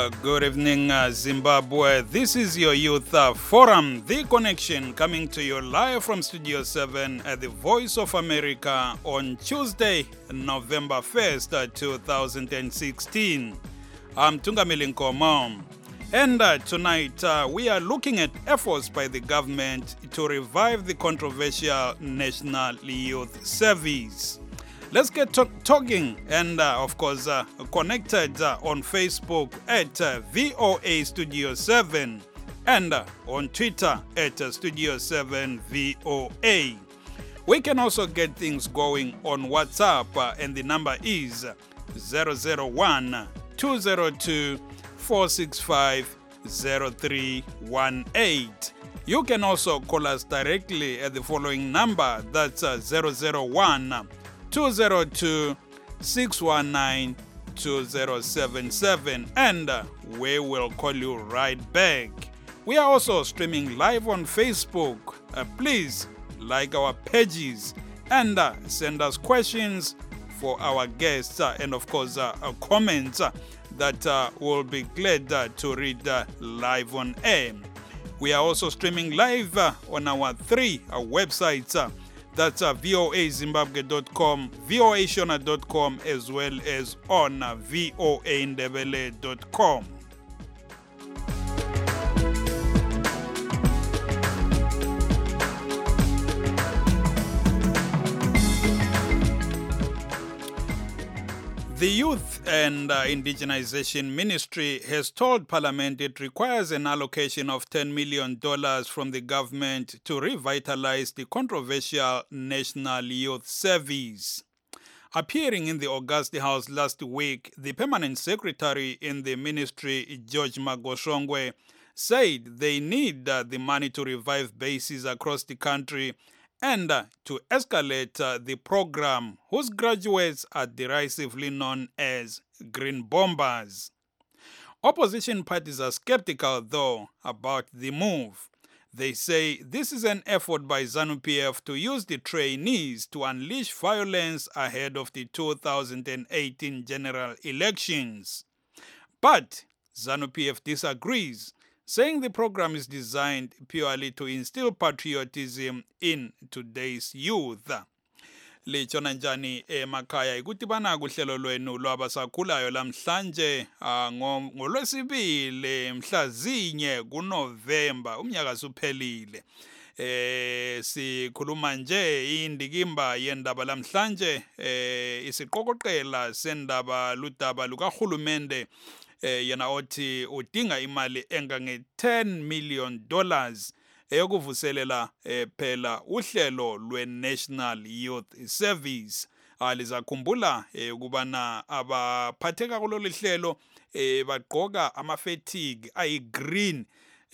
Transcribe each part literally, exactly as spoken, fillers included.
Uh, good evening, uh, Zimbabwe. This is your Youth uh, Forum, The Connection, coming to you live from Studio seven at the Voice of America on Tuesday, November first, uh, two thousand sixteen. I'm Tungamili Nkomo. And uh, tonight, uh, we are looking at efforts by the government to revive the controversial National Youth Service. Let's get to talking and, uh, of course, uh, connected uh, on Facebook at uh, V O A Studio seven and uh, on Twitter at uh, Studio seven V O A. We can also get things going on WhatsApp, uh, and the number is zero zero one, two zero two, four six five, zero three one eight. You can also call us directly at the following number, that's uh, zero zero one, two zero two, six one nine, two zero seven seven, and uh, we will call you right back. We are also streaming live on Facebook. Uh, please like our pages and uh, send us questions for our guests uh, and of course uh, uh, comments uh, that uh, we'll be glad uh, to read uh, live on air. We are also streaming live uh, on our three uh, websites. Uh, That's uh, V O A Zimbabwe dot com, V O A Shona dot com, as well as on uh, V O A Ndebele dot com. The Youth and uh, Indigenization Ministry has told Parliament it requires an allocation of ten million dollars from the government to revitalize the controversial National Youth Service. Appearing in the Augusta House last week, the Permanent Secretary in the ministry, George Magoshongwe, said they need uh, the money to revive bases across the country and uh, to escalate uh, the program, whose graduates are derisively known as Green Bombers. Opposition parties are skeptical, though, about the move. They say this is an effort by ZANU-P F to use the trainees to unleash violence ahead of the two thousand eighteen general elections. But ZANU-P F disagrees, saying the program is designed purely to instill patriotism in today's youth. Lichona njani emakhaya ikuthi bana kuhlelo lwenu lwabasakhulayo lamhlanje ngolwesibili mhla zinye kuNovember umnyaka suphelile. Eh sikhuluma nje indikimba yendaba lamhlanje eh isiqokoqela sendaba ludaba lukaHulumende Eh, yena othi udinga imali engange ten million dollars eyokuvuselela eh, phela uhlelo lwe-National Youth Service. Alizakhumbula eh, ukubana abaphatheka kulolu hlelo eh, bagqoka ama-fatigue ayi-green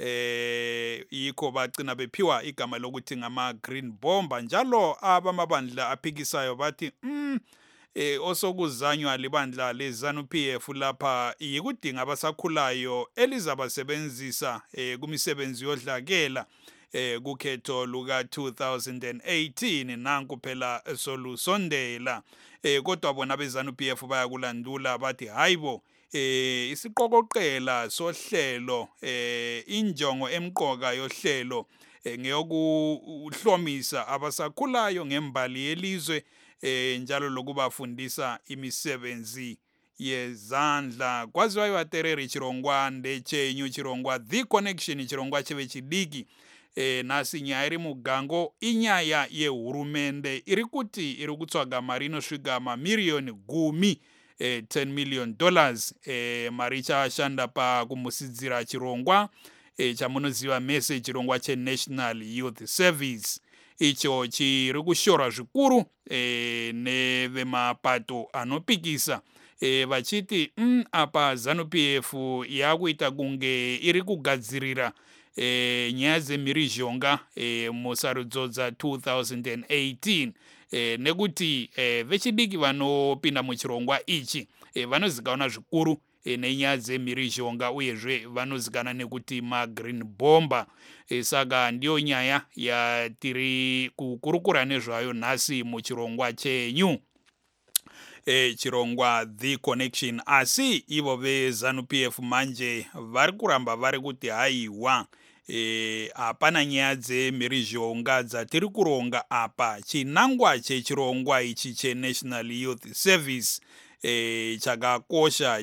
eh yikho bagcina bephiwa igama lokuthi ngama-Green Bomber. Njalo abamabandla aphikisayo bathi mm, Eh osokuzanywa libandla leZANU-P F lapha yikudinga abasakhulayo elizabasebenzisa eh kumisebenzi yodlakela eh kukhetho luka two thousand eighteen nanku phela solusondela eh kodwa bona beZANU-P F bayakulandula bathi hayibo eh isiqokoqela sohlelo eh injongo emqoka yohlelo eh ngeyokuhlomisa abasakhulayo ngembali yelizwe eh njalo lokubafundisa imisebenzi yezandla. Kwaziwa iwatereri Chirongwa ndechenyu Chirongwa The Connection Chirongwa cheve chidiki eh nasi nyaya iri mugango inyaya yehurumende iri kuti iri kutsvaga mari inosvika mamiliyoni gumi eh ten million dollars eh mari ichashanda pakumusidzira Chirongwa eh chamunoziva mese Chirongwa cheNational Youth Service. Icho chiri kushora zvikuru e, nevemapato anopikisa e, vachiti mm, apa ZANU-P F yakuita kunge iri kugadzirira e, nyaya dzemhirizhonga e, musarudzo dza two thousand eighteen e, nekuti e, vechidiki vanopinda muchirongwa ichi e, vanozikanwa zvikuru e, nenyaya dzemhirizhonga uyezve vanozikana nekuti ma-Green Bomber. E, saka ndiyo nyaya yatiri kukurukura nezvayo nhasi muchirongwa chenyu. eh chirongwa The Connection. Asi ivo ve ZANU P F manje vari kuramba vari kuti haiwa eh apana nyaya dzemhiri zhonga dzatiri kuronga apa. Chinangwa chechirongwa ichi cheNational Youth Service eh chakakosha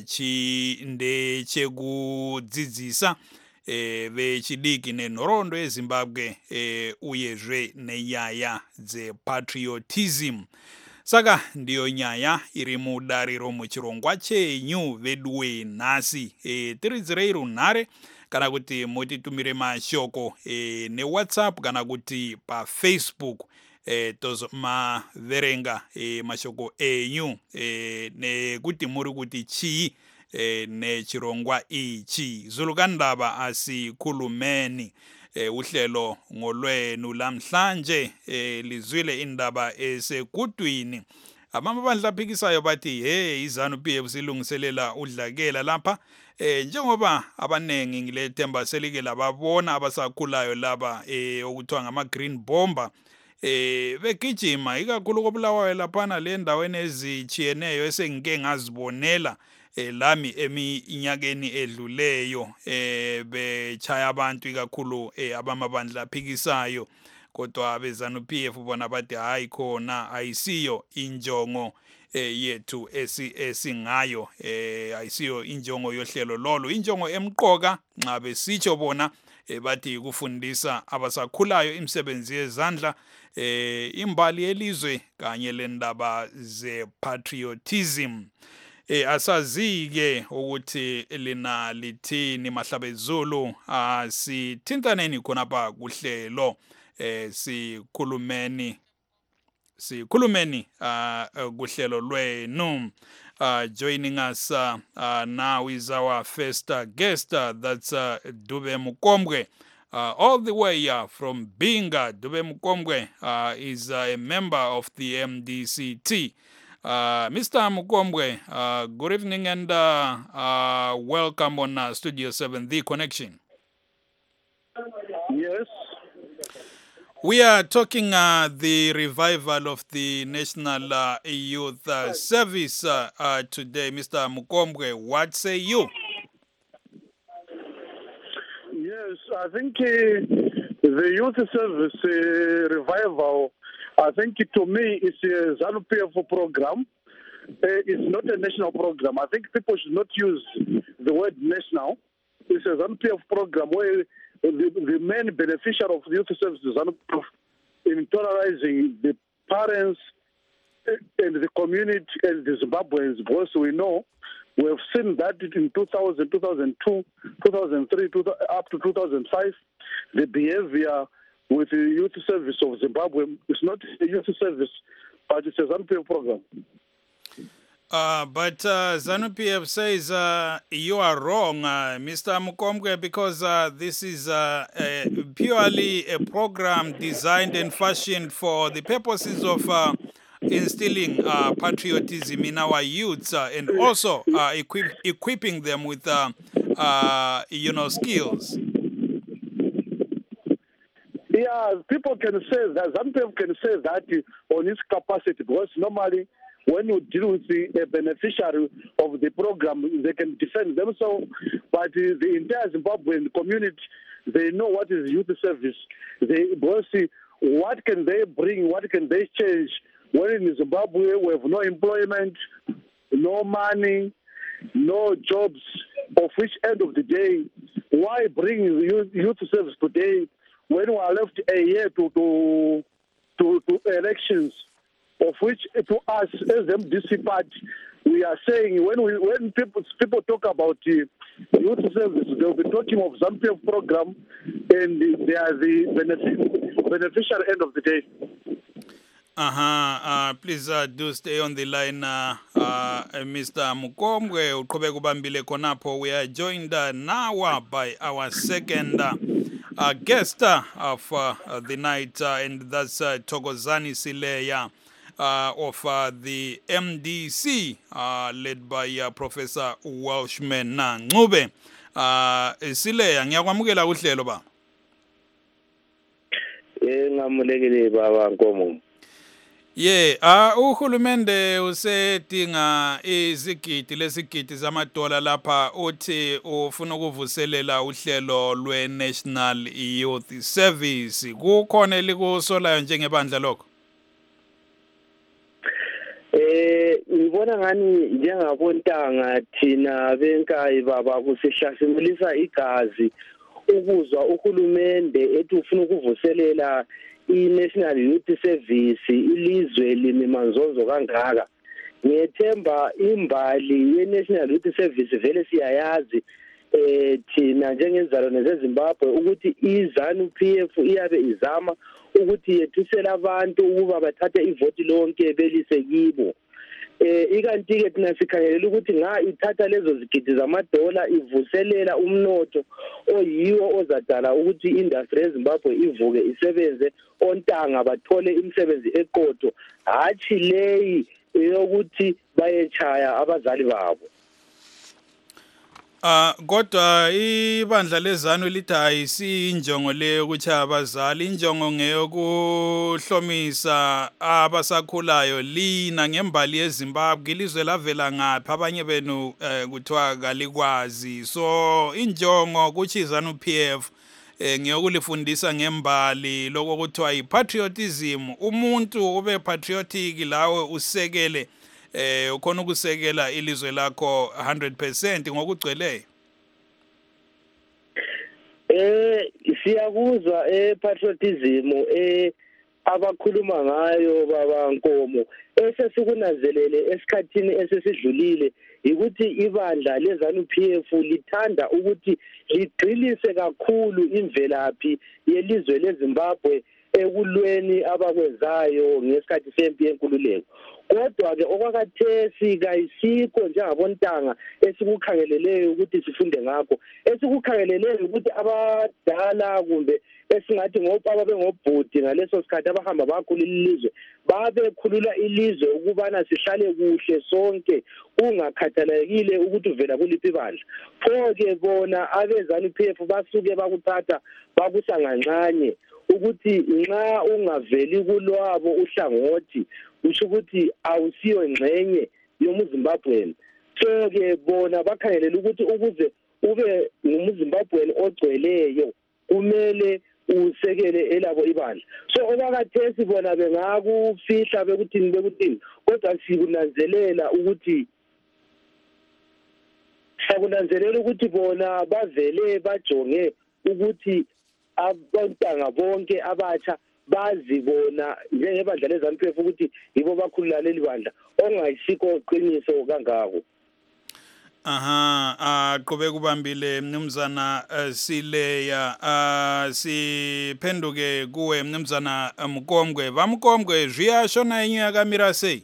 chinde chekudzidzisa eh vechidiki nenhoroondo yeZimbabwe eh uyezve nenyaya dzepatriotism. Saka ndiyo nyaya iri mudariro muchirongwa chenyu veduwe nhasi. E, tiridzirei runhare kana kuti mutitumire mashoko e, neWhatsApp kana kuti paFacebook e, tozomaverenga e, mashoko enyu e, nekuti muri kuti chii e, nechirongwa ichi. Zulukandaba asikhulumeni. E, uhlelo ngolwenu lamhlanje e, lizwile indaba esekudwini. Abamabandla aphikisayo bathi hey iZANU P F silungiselela udlakela lapha e, njengoba abanengi ngilethemba selike lababona abasakhulayo laba e, okuthiwa ngama green bomber eh begijima ikakhulu koBulawayo laphana le ndaweni ezichiyeneyo esengike ngazibonela eh lami eminyakeni edluleyo eh bechaya abantu ikakhulu eh abamabandla aphikisayo. Kodwa beZANU P F bona bathi hayi khona ayisiyo injongo eh yethu esi esingayo eh ayisiyo injongo yohlelo lolo. Injongo emqoka nxa besitsho bona eh bathi kufundisa abasakhulayo imisebenzi yezandla eh imbali yelizwe kanye lendaba ze patriotism. Eh asazike ukuthi lina lithini Mahlabezulu asithintaneni khonapha kuhlelo eh sikhulumeni sikhulumeni uh, kuhlelo lwenu. Uh, joining us uh, uh, now is our first uh, guest, uh, that's uh, Dube Mukombwe, uh, all the way uh, from Binga. Dube Mukombwe uh, is uh, a member of the M D C T. Uh, Mister Mukombwe, uh, good evening and uh, uh, welcome on uh, Studio seven, The Connection. Yes. We are talking uh, the revival of the National uh, Youth uh, Service uh, uh, today. Mister Mukombwe, what say you? Yes, I think uh, the Youth Service uh, revival, I think to me it's a ZANU P F program. Uh, it's not a national program. I think people should not use the word national. It's a ZANU P F program where The, the main beneficiary of the youth services in tolerating the parents and the community and the Zimbabweans, because we know we have seen that in two thousand, two thousand two, two thousand three, up to two thousand five, the behavior with the youth service of Zimbabwe is not a youth service, but it's a ZANU P F program. Uh, but uh, ZANU P F says uh, you are wrong, uh, Mister Mukombwe, because uh, this is uh, a purely a program designed and fashioned for the purposes of uh, instilling uh, patriotism in our youths uh, and also uh, equip equipping them with, uh, uh, you know, skills. Yeah, people can say that, ZANU P F can say that on its capacity, because normally when you deal with the uh, beneficiary of the program, they can defend themselves. But uh, the entire Zimbabwean community, they know what is youth service. They both see what can they bring, what can they change. When in Zimbabwe we have no employment, no money, no jobs, of which end of the day, why bring youth, youth service today when we are left a year to, to, to, to elections? Of which, to us as M D C party, we are saying when we when people people talk about uh, youth service, they'll be talking of ZANU P F program, and they are the benefic beneficial end of the day. Uh-huh. Uh, please uh, do stay on the line, uh, uh, Mister Mukombwe. Uqhubeka ubambile khonapho. We are joined uh, now by our second uh, uh, guest uh, of uh, uh, the night, uh, and that's uh, Thokozani Sileya. Uh, of uh, the M D C, uh, led by uh, Professor Welshman Ncube. Uh, Sileya, ngiyakwamukela kuhlelo ba. Eh ngamulekile baba Nkomo. Ye, ah uhulumende usedinga izigidi lesigidi zamadola lapha uthi ufuna ukuvuselela uhlelo lwe-National Youth Service. Kukhona elikusolayo njengebandla lokho? Eh ngibona ngani njengabontanga thina benkayi baba kusihlasimulisa igazi ukuzwa uhulumende ethi ufuna ukuvuselela i-National Youth Service ilizwe limimanzozo kangaka. Ngiyethemba imbali ye-National Youth Service vele siyayazi eh thina njengezalwane zeZimbabwe ukuthi iZANU P F iyabe izama ukuthi yethisela abantu ukuba bathathe ivoti lonke belise kibo. Eh ikanti ke thina sikhangelela ukuthi nga ithatha lezo zigidi zamadola ivuselela umnotho oyiwo ozadala ukuthi industry yeZimbabwe ivuke isebenze, ontanga bathole imisebenzi eqotho, hathi leyi yokuthi bayechaya abazali babo. Ah kodwa ibandla lezanu lithi ayisiyinjongo leyo ukuthi abazali, injongo ngeyokuhlomisa abasakhulayo. Lina ngembali yeZimbabwe ilizwe lavela ngaphi? Abanye benu kuthiwa kalikwazi, so injongo kuthi iZANU P F eh ngiyokulifundisa ngembali lokho kuthiwa yipatriotism. Umuntu ube patriotic lawe usekele eh ukhona ukusekela ilizwe lakho one hundred percent ngokugcweleyo. Eh siyakuzwa eh patriotism eh abakhuluma ngayo baba Nkomo esesikunanzelele esikhathini esesidlulile ukuthi ibandla leZANU P F lithanda ukuthi ligxilise kakhulu imvelaphi yelizwe leZimbabwe ekulweni abakwenzayo ngesikhathi sempi yenkululeko. Kodwa ke okwakathesi kayisikho njengabontanga esikukhangeleleyo ukuthi sifunde ngakho, esikukhangeleleyo ukuthi abadala kumbe esingathi ngopapa bengobhudi ngaleso sikhathi abahamba bakhulula ilizwe babekhulula ilizwe ukubana sihlale kuhle sonke kungakhathalekile ukuthi uvela kuliphi ibandla. Pho ke bona abeZANU P F basuke bakuthatha bakusanganxanye ukuthi nxa ungaveli kulwabo uhlangothi usho ukuthi awusiyo ingxenye yomuZimbabweni. So ke bona bakhangelela ukuthi ukuze ube ngumuZimbabweni ogcweleyo kumele usekele elabo ibandla. So okwakathesi bona bengakufihla bekuthini bekuthini, kodwa sikunanzelela ukuthi sikunanzelela ukuthi bona bavele bajonge ukuthi abantanga bonke abatsha bazibona njengebandla leZANU P F ukuthi yibo bakhulula leli bandla ongayisikho iqiniso kangako. Aha, aqhubeka kubambile mnumzana Sileya. Ah siphenduke kuwe mnumzana Mkombwe. Vamkombwe ziyasho na inye yakamirase.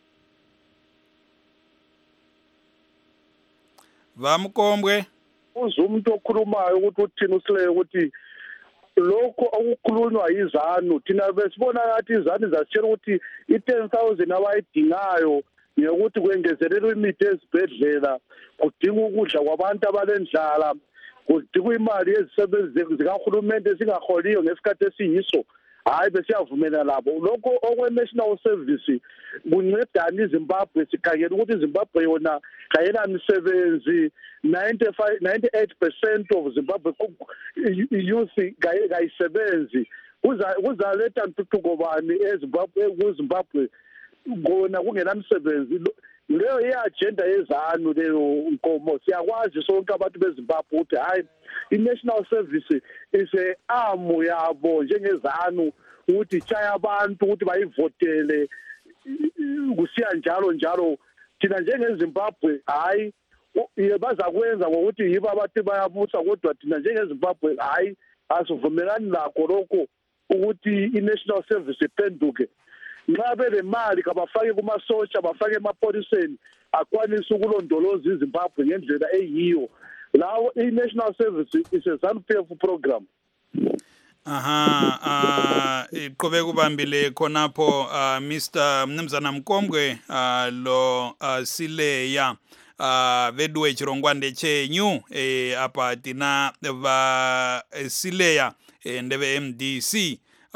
Vamkombwe uze umuntu okhulumayo ukuthi uthini uSileya ukuthi lokho okukhulunywa yiZANU thina besibona ngathi iZANU zasitshela ukuthi i-ten thousand abayidingayo ngokuthi kwengezelelwe imithi ezibhedlela, kudinga ukudla kwabantu abalendlala, kudinga imali yezisebenzi zikahulumende ezingaholiyo ngesikhathi esiyiso. Hayi besiyavumela labo lokho okwe-National Service kuncedani iZimbabwe. Sikhangela ukuthi iZimbabwe yona kayela misebenzi, ninety-five ninety-eight percent of Zimbabwe youth kayisebenzi. Kuzaletha ntuthuko bani eZimbabwe kuZimbabwe kona kungenamsebenzi? Leyo i-agenda yeZANU leyo Nkomo. Siyakwazi sonke abantu beZimbabwe ukuthi hayi i-National Service is a arm yabo njengeZANU ukuthi chaya abantu ukuthi bayivotele kusiya njalo njalo. Thina njengeZimbabwe hayi bazakwenza ngokuthi yibo abathi bayabusa, kodwa thina njengeZimbabwe hayi asivumelani lakho lokho ukuthi i-National Service iphenduke. Nxa belemali kabafake kumasosha, bafake emapoliseni akwanisa ukulondoloza iZimbabwe ngendlela eyiyo. Lawo i-National Service is a ZANU P F program. Aha, ah iqhubeka kubambile khonapho Mister Mnumzana Mkombwe lo Sileya ah vedwe chirongwande chenyu eh apa tina va Sileya ndeve M D C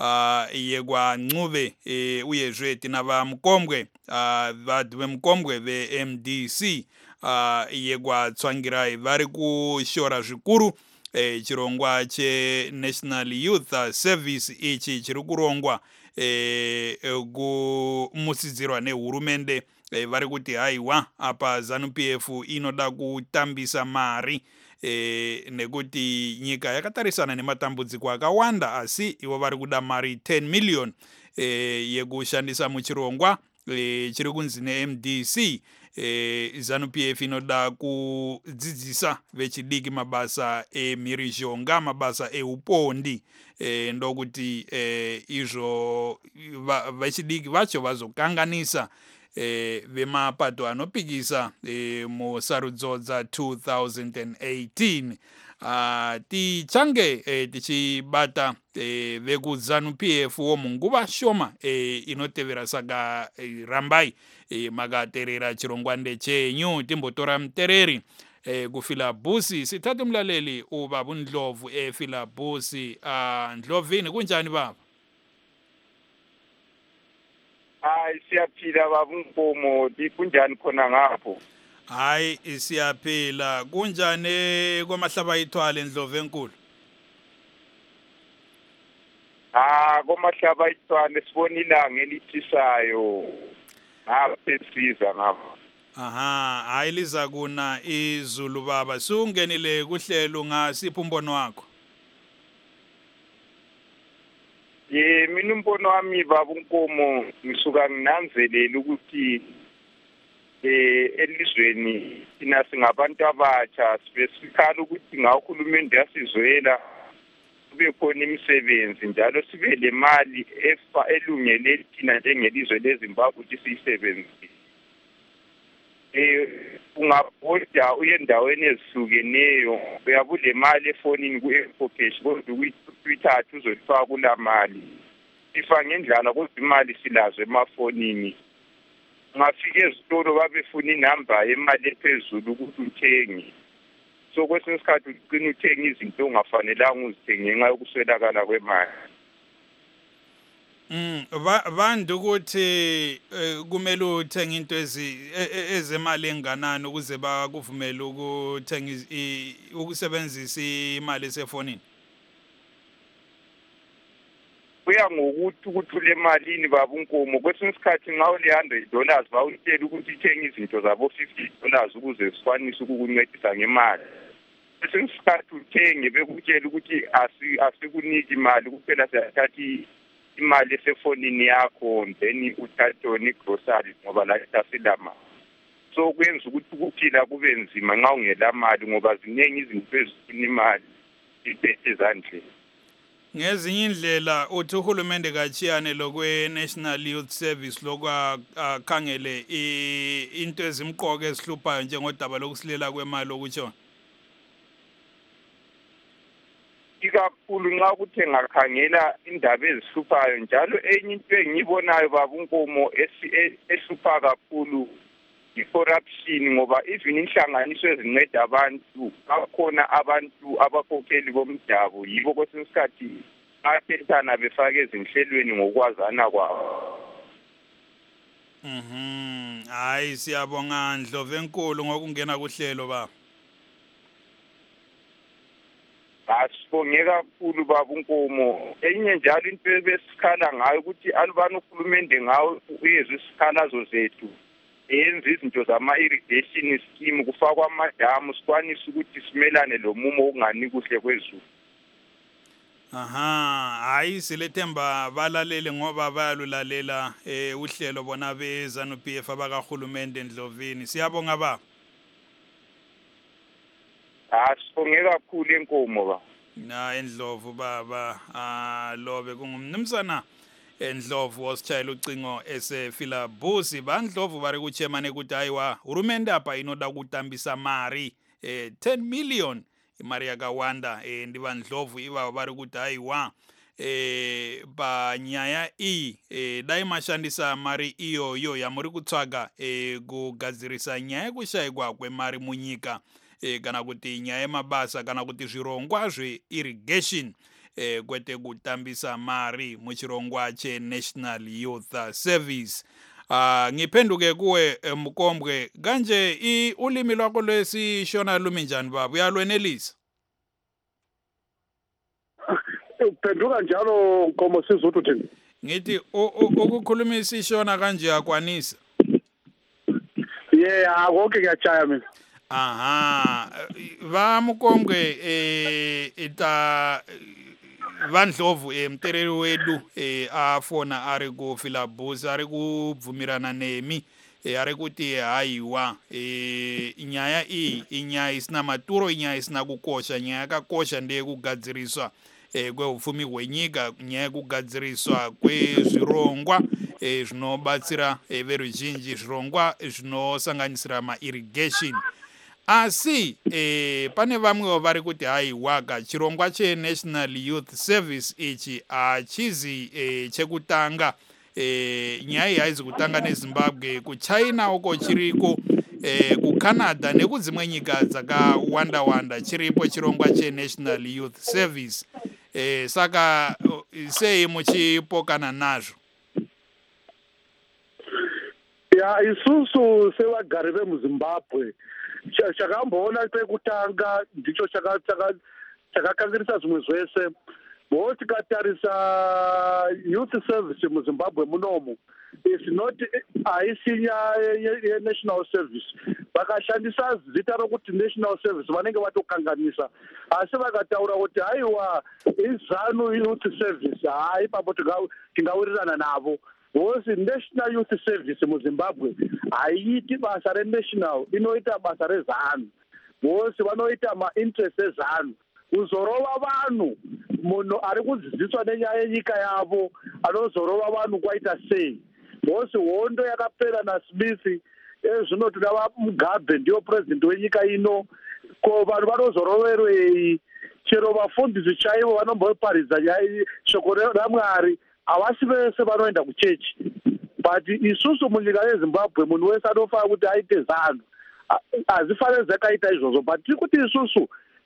uh, yekwa Ncube eh, uyezweti nava Mkombwe uh, vadu vemkombwe ve M D C uh, yekwa Tsvangirai vari kushora zvikuru eh, chirongwa che National Youth Service ichi chiri kurongwa eh, kumusidzirwa nehurumende eh, vari kuti haiwa apa ZANU P F inoda kutambisa mari eh, nekuti nyika yakatarisana nematambudziko akawanda asi ivo vari kuda mari ten million eh, yekushandisa muchirongwa eh, chiri kunzi ne-M D C eh, ZANU P F inoda kudzidzisa vechidiki mabasa emhirizhonga mabasa eupondi eh, ndokuti eh, izvo vechidiki vacho vazokanganisa eh, vemapato anopikisa eh, musarudzo dza two thousand eighteen uh, tichange eh, tichibata eh, vekuzanu P F wo munguva shoma eh, inotevera saka eh, rambai eh, makaterera chirongwande chenyu timbotora mutereri eh, kufilabusi sithathe umlaleli ubaba uNdlovu efilabusi uh, Ndlovini kunjani baba? Hayi siyaphila baba uNkomo kunjani khona ngapho? Hayi siyaphila kunjani kwamahlaba ithwale Ndlovu enkulu? Ah kwamahlaba ithwale sibona ilanga elithisayo ngapha esiza ngapha. Aha hayi liza kuna izulu baba sungenile kuhlelo ngasiphi umbono wakho? Ye mina umbono wami baba uNkomo ngisuka nginanzelela ukuthi eh elizweni thina singabantu abatsha sibesikhala ukuthi ngahulumende yasizwela kube khona imisebenzi njalo sibe le mali efa elungele thina njengelizwe leZimbabwe ukuthi siyisebenzise. Eh ungabhoda uye endaweni ezihlukeneyo uyabule mali efonini ku-Ecocash kodwa uyithatha uzofaka kula mali ifa ngendlala kodwa imali silazo emafonini ungafika ezitolo babefuna inamba yemali ephezulu ukuthi uthenge so kwesinye isikhathi uqina uthenga izinto ongafanelanga uzithenge ngenxa yokuswelakala kwemali. Mm bantu ukuthi kumele uthenga into ezi ezemali enganani ukuze bakuvumele ukuthenga ukusebenzisa imali esefonini? Kuya ngokuthi ukuthi ule malini baba uNkomo kwesinye isikhathi ngawo le one hundred dollars bawutshela ukuthi uthenga izinto zabo fifty dollars ukuze sikwanise ukukuncedisa ngemali. Kwesinye isikhathi uthenge bekutshela ukuthi asikuniki imali kuphela siyathatha imali esefonini yakho then uthathe yona igrocery ngoba la asilama so kwenza ukuthi ukuphila kube nzima nxa ungela mali ngoba ziningi izinto ezifuna imali iphethe ezandleni. Ngezinye indlela uthi uhulumende kachiyane lokwe National Youth Service lokwakhangele into ezimqoka ezihluphayo njengodaba lokusilela kwemali okutsho ikakhulu nxa kuthe ngakhangela indaba ezihluphayo njalo enye into engibonayo baba uNkomo ehlupha kakhulu i-corruption ngoba even inhlanganiso ezinceda abantu bakhona abantu abakhokheli bomdabu yibo kwesinye isikhathi bathethana befake ezinhlelweni ngokwazana kwabo. Mhm hayi siyabonga Ndlovu enkulu ngokungena kuhlelo baba. Asibonge kakhulu baba uNkomo enye njalo into ebesikhala ngayo ukuthi alubani uhulumende ngawo uyezwe isikhalazo zethu yenza izinto zama-irrigation scheme kufakwa amadamu sikwanise ukuthi simelane lo mumo okungani kuhle kwezulu. Aha hayi silethemba balalele ngoba bayalulalela eh uhlelo bona beZANU P F abakahulumende Ndlovini siyabonga baba. Asibonge kakhulu enkomo ba. Na eNdlovu baba ah lobe kungumnumzana eNdlovu ositshayela ucingo esefilabusi baNdlovu bari ku chairman ukuthi hayiwa urumende apha inoda kutambisa mari eh ten million imari yakawanda eh ndiba Ndlovu iba bari ukuthi hayiwa eh ba nyaya i eh dai mashandisa mari iyo yo ya muri kutsvaga eh kugadzirisa nyaya kushayikwa kwemari munyika eh kana kuti nyaya yemabasa kana kuti zvirongwa zveirrigation eh kwete kutambisa mari muchirongwa che-National Youth Service. Ah ngiphenduke kuwe Mkombwe, kanje i ulimi lwakho lesishona lumi njani baba, uyalwenelisa? Uphenduka njalo Nkomo sizwe uthini? Ngithi ukukhuluma isishona kanje akwanisa? Yeah, konke ngiyachaya mina. Aha, va Mkombwe eh ita Vandlovu emtereri wedu eh afona ari ku Philabus ari ku bvumirana nemi eh ari kuti hayiwa eh inyaya iyi inyaya isina maturo, inyaya isina kukosha, nyaya yakakosha ndeye kugadziriswa eh kweupfumi hwenyika, nyaya yekugadziriswa kwezvirongwa eh zvinobatsira eh, veruzhinji, zvirongwa zvinosanganisira ma-irrigation. Asi eh pane vamwe vari kuti haiwaka chirongwa che-National Youth Service ichi achizi eh, chekutanga eh, nyaya haizi kutanga neZimbabwe, kuChina uko chiriko, eh, kuCanada nekudzimwe nyika dzakawanda wanda chiripo chirongwa che-National Youth Service. Eh, saka sei muchipokana nazvo? Ya isusu sevagari vemuZimbabwe chakamboona pekutanga ndicho chakakangirisa zvimwe zvese. Bo tikatarisa youth service muZimbabwe munomu is not haisinya ye-national service. Vakashandisa zita rokuti national service vanenge vatokanganisa, asi vakataura kuti haiwa izanu youth service, hai papo tingawirirana navo. Because National Youth Service muZimbabwe haiiti basa re-national, inoita basa rezanu. Because vanoita ma-interest ezanu. Kuzorova vanhu, munhu ari kudzidziswa nenyaya yenyika yavo anozorova vanhu kwaita sei. Because hondo yakapera naSmith, ezvino tinoda Mugabe ndiyo president wenyika ino, ko vanhu vanozoroverwei? Chero vafundisi chaivo vanomboparidza nyaya shoko raMwari havasi vese vanoenda kuchechi. But isusu munyika yeZimbabwe munhu wese anofanira kuti aite zanu. Hazifaniri zvakaita izvozvo, but tiri kuti isusu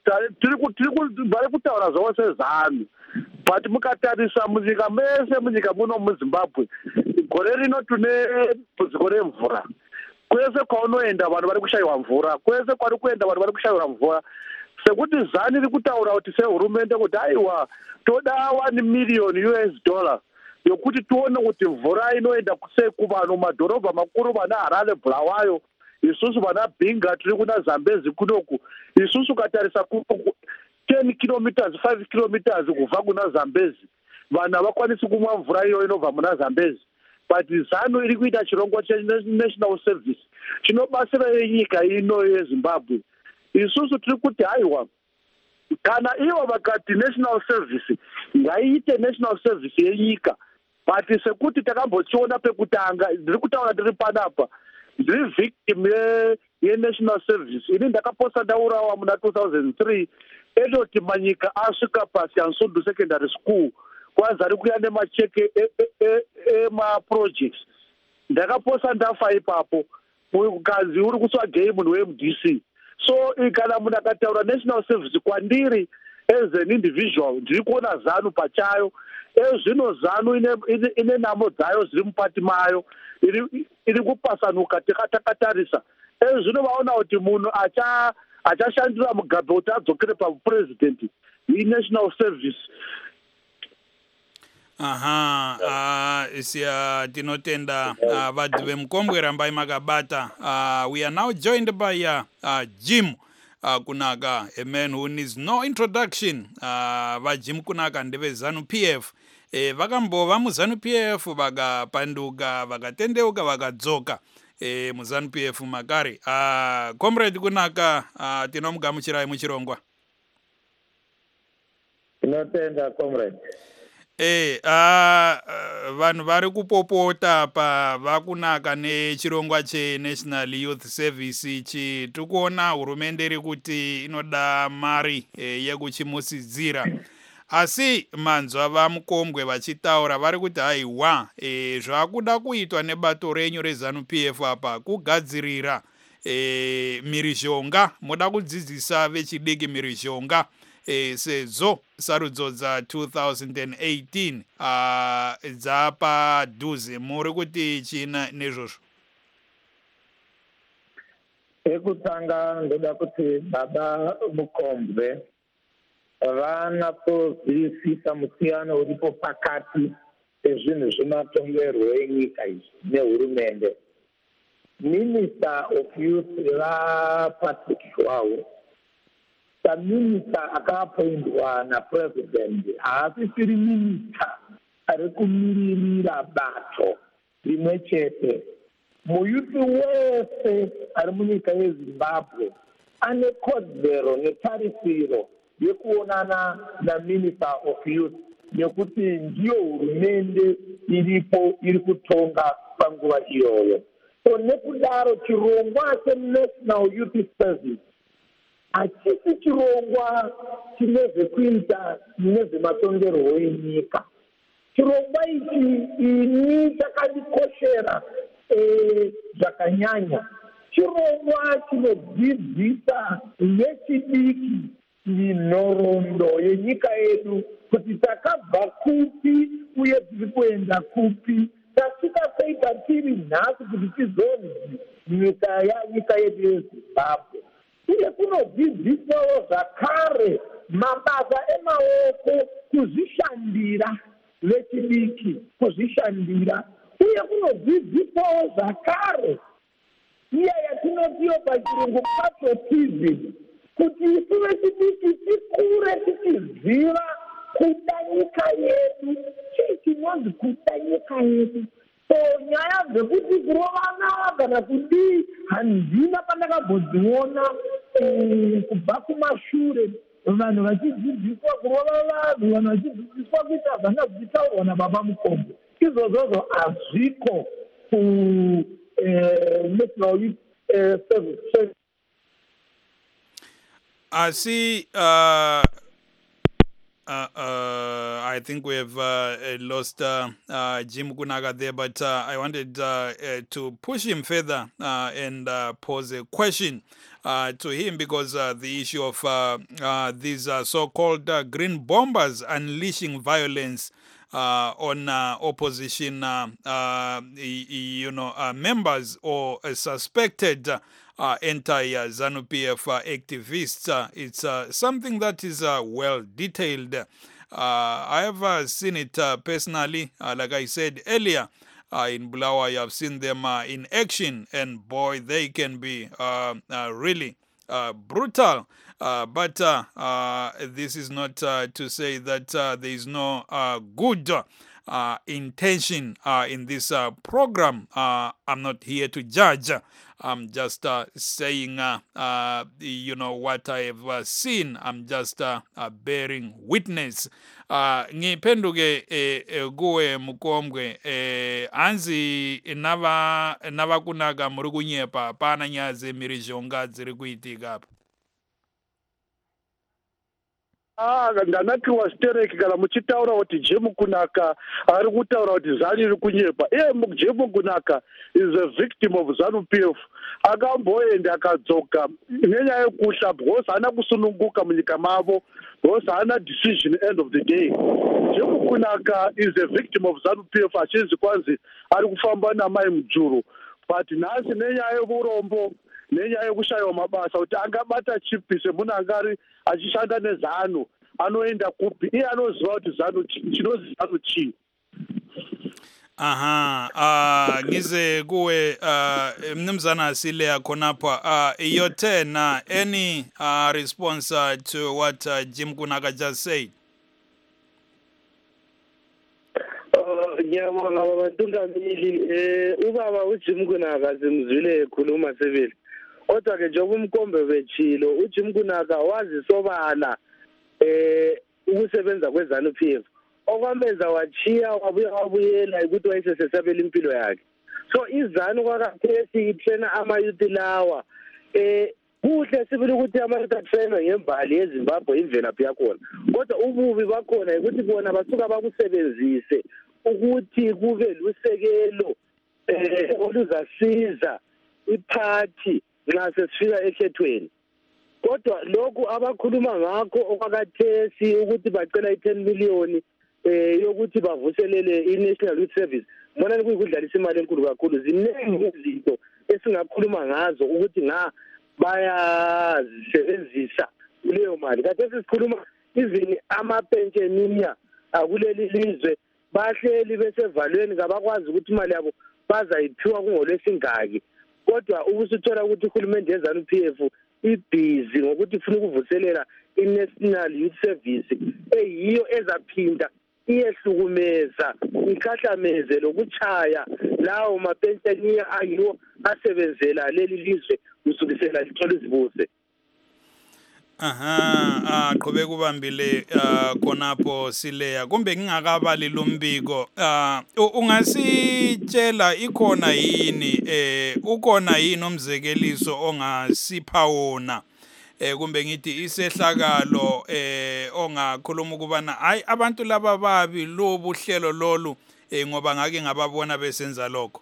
vari kutaura zvavo sezanu. But mukatarisa munyika mese, munyika muno muZimbabwe, gore rino tune dambudziko remvura. Kwese kwaunoenda vanhu vari kushayiwa mvura, kwese kwari kuenda vanhu vari kushayiwa mvura. Sekuti zani riri kutaura kuti sehurumende kuti haiwa toda one million U S dollar yokuti tuone kuti mvura inoenda kusei kuvanhu madhorobha makuru vana Harare, Bulawayo, isusu vana Bhinga tiri kuna Zambezi kunoku. Isusu katarisa kunoku ten kilometers, five kilometers kubva kuna Zambezi, vanhu havakwanisi kumwa mvura iyo inobva muna Zambezi. But zanu iri kuita chirongwa che-national service chinobatsira yenyika ino yeZimbabwe. Isusu tiri kuti haiwa kana ivo vakati national service ngaiite national service yenyika, but sekuti takambochiona pekutanga, ndiri kutaura ndiri panapa, ndiri victim ye-national service. Ini ndakaposta ndaurawa muna two thousand three edoti manyika asvika paSiansudu secondary school kwanza ari kuya nemacheke ema-projects. Ndakaposta ndafa ipapo, mukazi uri kutsvagei munhu we-M D C. So kana munhu akataura national service kwandiri as an individual ndiri kuona zanu pachayo. Ezvino zanu ine, ine, ine namo dzayo zviri mupati mayo, iri, iri kupasanuka takatarisa. Ezvino vaona kuti munhu achashandira Mugabe kuti adzokere papresident i-national service. Aha, uh, siya tinotenda uh, vadhu veMkombwe rambai makabata. Uh, we are now joined by uh, uh, Jim uh, Kunaka, a man who needs no introduction. Uh, va Jim Kunaka ndeve ZANU P F. E, vakambova muZANU P F vakapanduka vakatendeuka vakadzoka e, muZANU P F makare. Uh, Comrade Kunaka, uh, tinomugamuchirai muchirongwa. Tinotenda comrade. Eh uh, vanhu vari kupopota pa vakunaka nechirongwa che-National Youth Service ichi, tikuona hurumende iri kuti inoda mari eh, yekuchimusidzira. Asi manzwa vaMkombwe vachitaura vari kuti haiwa eh, zvakuda kuitwa nebato renyu reZANU P F apa kugadzirira eh, mirizhonga, moda kudzidzisa vechidiki mirizhonga eh sezo sarudzo dza two thousand eighteen ah dzapa duze muri kuti china nezvozvo. Ekutanga ndoda kuti baba Mukombwe vanatozwisisa musiyano uripo pakati pezvinhu zvematongerwo enyika izvi nehurumende. Minister of Youth vaPatrick Shwawu, saminista akaappointwa napresident haasisiri minista ari kumiririra bato rimwe chete. Muyuthi wese ari munyika yeZimbabwe ane kodzero netarisiro yekuonana naminister of youth nekuti ndiyo hurumende iripo iri kutonga panguva iyoyo. So nekudaro chirongwa cheNational Youth Service hachisi chirongwa chine zvekuita nezvematongerwo enyika. Chirongwa ichi ini chakandikoshera zvakanyanya. Chirongwa chinodzidzisa nechidiki nhoroondo yenyika yedu kuti takabva kupi uye tiri kuenda kupi, tasvika sei patiri nhasi kuti tizonzi nyika nyika yedu yeZimbabwe. Uye kunodzidzisawo zvakare mabasa emaoko, kuzvishandira vechidiki, kuzvishandira. Uye kunodzidzisawo zvakare iya yatinotiyo pachirungu patriotism, kuti isu vechidiki tikure tichiziva kuda nyika yedu, chii chinonzi kuda nyika yedu. So nyaya dzekuti kurovana kana kudii handina pandakambozviona kubva kumashure, vanhu vachidzidziswa kurova vanhu, vanhu vachidzidziswa kuita zvanga zvichitaurwa nababa Mukombwe. Izvozvozvo hazviko ku-National Youth Service. I see. Uh, uh, uh, I think we have uh, lost uh, uh, Jim Kunaga there, but uh, I wanted uh, uh, to push him further uh, and uh, pose a question uh, to him, because uh, the issue of uh, uh, these uh, so-called uh, green bombers unleashing violence Uh, on uh, opposition, uh, uh, you know, uh, members or uh, suspected uh, anti-ZANU P F uh, activists. Uh, it's uh, something that is uh, well detailed. Uh, I have uh, seen it uh, personally. Uh, like I said earlier, uh, in Bulawayo, I've seen them uh, in action, and boy, they can be uh, uh, really uh, brutal. Uh, but uh, uh, this is not uh, to say that uh, there is no uh, good uh, intention uh, in this uh, program. Uh, I'm not here to judge. I'm just uh, saying, uh, uh, you know, what I have uh, seen. I'm just uh, uh, bearing witness. Uh, ngiphenduke eh, kuwe Mukombwe eh, anzi nava nava kunaka muri kunyepa pana nyaze miri zhonga dziri kuitika apa. Ah, ndanati wastereki kana muchitaura kuti Jim Kunaka ari kutaura kuti ZANU iri kunyepa. Iye Jim Kunaka is a victim of ZANU P F. Akamboenda akadzoka nenyaya yekuhla because haana kusununguka munyika mavo, because haana decision end of the day. Jim Kunaka is a victim of ZANU P F. Achinzi kwanzi ari kufamba namai mujuru, but nhasi nenyaya yeurombo, nenyaya yekushayiwa mabasa kuti angabata chipi semunhu angari achishanda neZANU anoenda kupi, iye anoziva kuti ZANU chinozi ZANU chii. Aha, uh, ngize kuwe uh, mnumzana Asile akhonapha uh, your turn. Uh, any uh, response uh, to what uh, Jim Kunaka just said? Ngiyabonga babantungamili eh ubaba uJim Kunaka simzwile ekhuluma sibili. Kodwa ke njengoba uMkombe bechilo uJim Kunaka wazisobala eh ukusebenza kweZANU P F. Okwamenza wachiya wabuya wabuyela ukuthi wayesesabela impilo yakhe. So iZANU kwakaphesi itrainer ama-youth lawa eh kuhle sibili ukuthi ama-youth atrainer ngembali yeZimbabwe imvelaphi yakhona. Kodwa ububi bakhona ukuthi bona basuka bakusebenzise ukuthi kube lusekelo eh oluzasiza iphathi nxa sesifika ekhethweni. kodwa lokhu abakhuluma ngakho okwakathesi ukuthi bacela i-ten million eh yokuthi bavuselele i-National Youth Service bona kuyikudlalisa imali enkulu kakhulu. Ziningi izinto esingakhuluma ngazo ukuthi nga bayazisebenzisa leyo mali. Kade sisikhuluma izini amapensheniya akuleli lizwe bahleli besevalweni kabakwazi ukuthi imali yabo bazayiphiwa kungolwesingaki, kodwa ubusuthola ukuthi uhulumende yezanu P F ibhizi ngokuthi ifuna ukuvuselela i-National Youth Service eyiyo ezaphinda iyehlukumeza ikhahlameze lokuchaya lawo mapensheniya ayiwo asebenzela leli lizwe kusukisela lithola izibuse. Aha, aqhubeka ubambile khonapho Sileya. Kumbe ngingakabali lombiko, ungasitshela ikhona yini eh ukona yini umzekeliso ongasipha wona eh kumbe ngithi isehlakalo eh ongakhuluma ukubana hayi abantu laba babi lobu hlelo lolu eh ngoba ngake ngababona besenza lokho?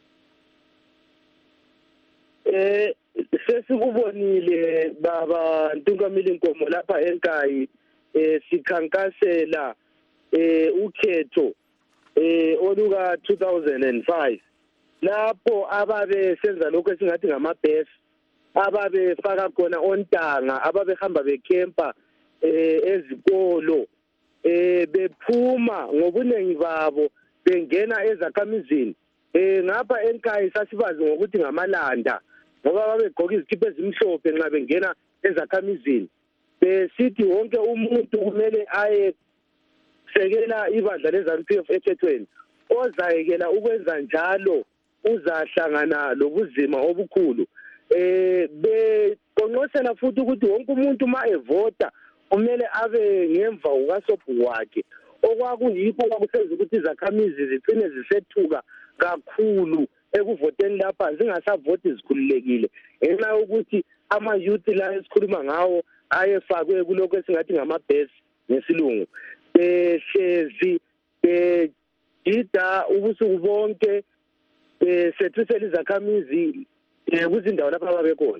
Eh sesikubonile baba Ntungamile Nkomo lapha eNkayi eh sikhankasela eh ukhetho eh oluka two thousand five lapho ababe senza lokho esingathi ngama-best ababe faka khona ontanga ababehamba bekempa eh ezikolo eh bephuma ngobunengi babo bengena ezakhamizini eh ngapha eNkayi sasibazi ngokuthi ngamalanda ngoba babegqoka izikipa ezimhlophe nxa bengena ezakhamizini. Besithi wonke umuntu kumele aye sekela ibandla lezanu P F ethethweni, ozayekela ukwenza njalo uzahlangana lobuzima obukhulu. Eh beqonqosela futhi ukuthi wonke umuntu ma evota kumele abe ngemva kukasobhu wakhe, okwakuyikho kwakusenza ukuthi izakhamizi zicine zisethuka kakhulu ekuvoteni lapha zingasavoti zikhululekile ngenxa yokuthi ama-youth la esikhuluma ngawo ayefakwe kulokho esingathi ngama-best ngesilungu. Behlezi bejida ubusuku bonke besethisela izakhamizi kuzindawo lapha ababekhona.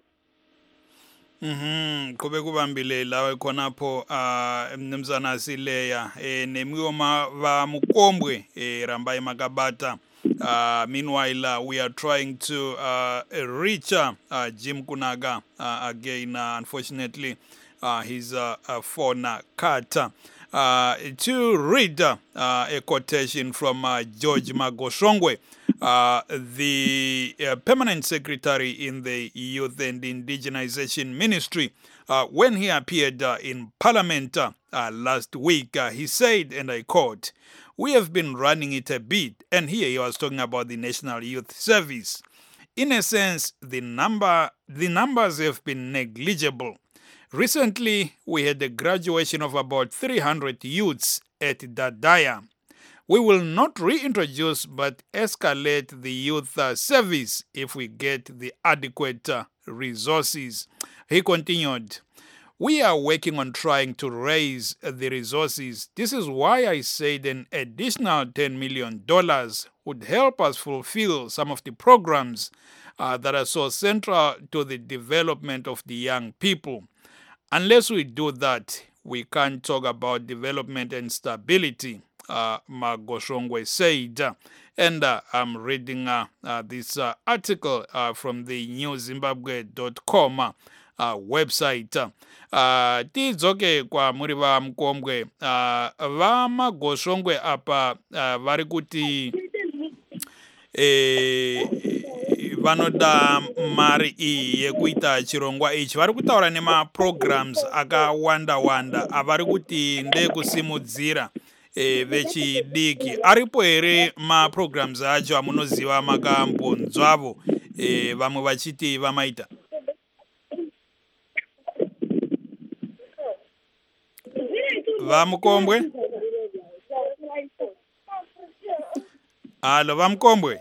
Mhm, qhubeka ubambile lawe khonapho Mnumzana Sileya eh nemiyoma bamukombwe eh Rambaye Makabata. Uh, meanwhile, uh, we are trying to uh, reach uh, uh, Jim Kunaga uh, again. Uh, unfortunately, uh, his uh, uh, phone uh, cut. Uh, to read uh, a quotation from uh, George Magoshongwe, uh, the uh, permanent secretary in the Youth and Indigenization Ministry, uh, when he appeared uh, in Parliament uh, uh, last week, uh, he said, and I quote, "We have been running it a bit," and here he was talking about the National Youth Service. In a sense, the number the numbers have been negligible. Recently, we had a graduation of about three hundred youths at Dadaya. We will not reintroduce but escalate the youth uh, service if we get the adequate uh, resources. He continued, "We are working on trying to raise the resources. This is why I said an additional ten million dollars would help us fulfill some of the programs uh, that are so central to the development of the young people. Unless we do that, we can't talk about development and stability," uh, Magoshongwe said. And uh, I'm reading uh, uh, this uh, article uh, from the new zimbabwe dot com uh, website. Uh, tidzoke kwa muri va Mkombwe, uh, va Magoshongwe apa uh, vari kuti eh, vanoda mari iyi yekuita chirongwa ichi. Vari kutaura nema-programs akawanda wanda avari kuti ndekusimudzira e, vechidiki. Aripo here ma-programs acho amunoziva makambonzwavo e, vamwe vachiti vamaita? Vamkombwe? Halo Vamkombwe?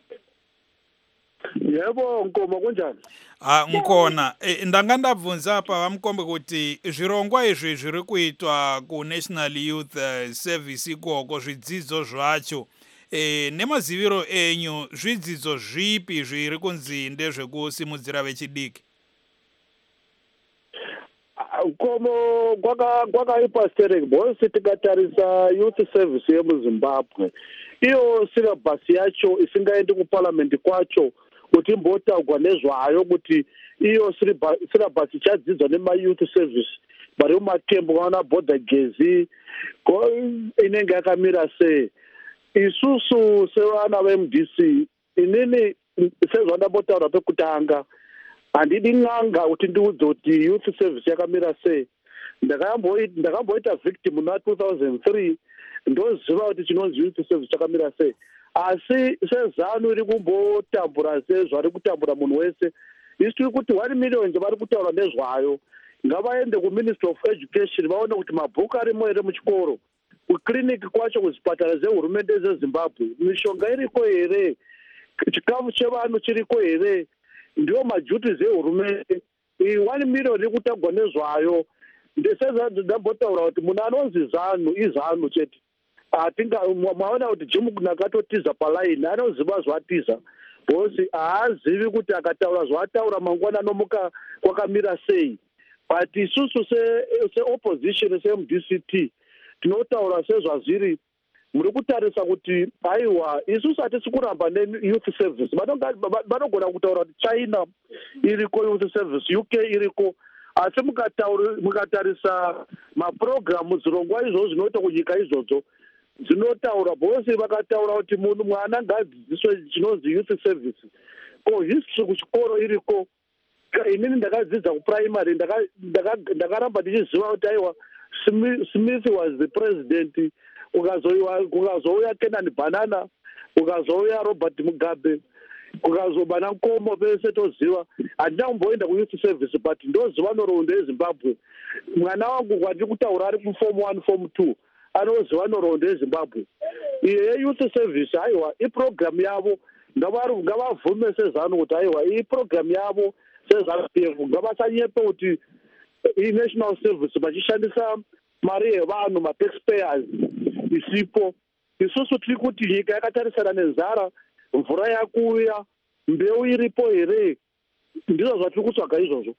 Yebo Nkomo kunjani? Ah ngikona e, ndanga ndabvunza apa Vamkombwe kuti zvirongwa izvi zviri kuitwa ku National Youth uh, Service ikoko zvidzidzo zvacho e, nemaziviro enyu zvidzidzo zvipi zviri kunzi ndezvekusimudzira vechidiki? komo kwaka kwakaipa stereki because tikatarisa youth service yemuzimbabwe iyo syllabus yacho isingaendi kuparliament kwacho kuti imbotaurwa nezvayo kuti iyo syllabus ichadzidzwa nemayouth service vari mumakembu kana border gezi inenge yakamira sei. Isusu sevana vemu D C inini sezvandambotaura pekutanga handidi n'anga kuti ndiudze kuti youth service yakamira sei. Ndakamboita victim na two thousand three ndoziva kuti chinonzi youth service chakamira sei, asi sezano iri kumbotambura sezvari kutambura munhu wese isi tiri kuti one million vari kutaura nezvayo ngavaende kuministry of education vaone kuti mabhuku arimo here muchikoro, kuclinic kwacho, kuzvipatara zehurumende zezimbabwe mishonga iriko here, chikafu chevanhu chiriko here, ndiwo maduties ehurumende. one million iri kutagwa nezvayo ndesezandambotaura kuti munhu anonzi zanu izanu chete. Mwaona kuti Jim nakatotiza palaini anoziva zvatiza bosi haazivi kuti akataura zvataura mangwana anomuka kwakamira sei. But isusu seopposition semu D C T tinotaura sezvazviri muri kutarisa kuti aiwa isusu hatisi kuramba neyouth service. Vanogona kutaura kuti China iriko youth service, U K iriko, asi mukatarisa maprogramu zvirongwa izvozvo zvinoita kunyika izvodzo dzinotaura bosi vakataura kuti munhu mwana ngadzidziswe chinonzi youth service. Ko history kuchikoro iriko. Inini ndakadzidza kuprimary ndakaramba ndichiziva kuti aiwa Smith was the president, kukazouya Kenan Banana, kukazouya Robert Mugabe, kukazobana Nkomo pese toziva. Handina kumboenda kuyouth service but ndoziva nhoroondo yeZimbabwe. Mwana wangu kwandiri kutaura ari kuform one form two anoziva nhoroondo yeZimbabwe. Iyo yeyouth service aiwa iprogram yavo ngavabvume sezano kuti aiwa iprogram yavo sezano P F ngavasanyepe kuti i-national service vachishandisa mari yevanhu mataxpayers isipo. Isusu tiri kuti nyika yakatarisana nenzara, mvura yakuya, mbeu iripo here, ndizvo zvatiri kutsvaga izvozvo.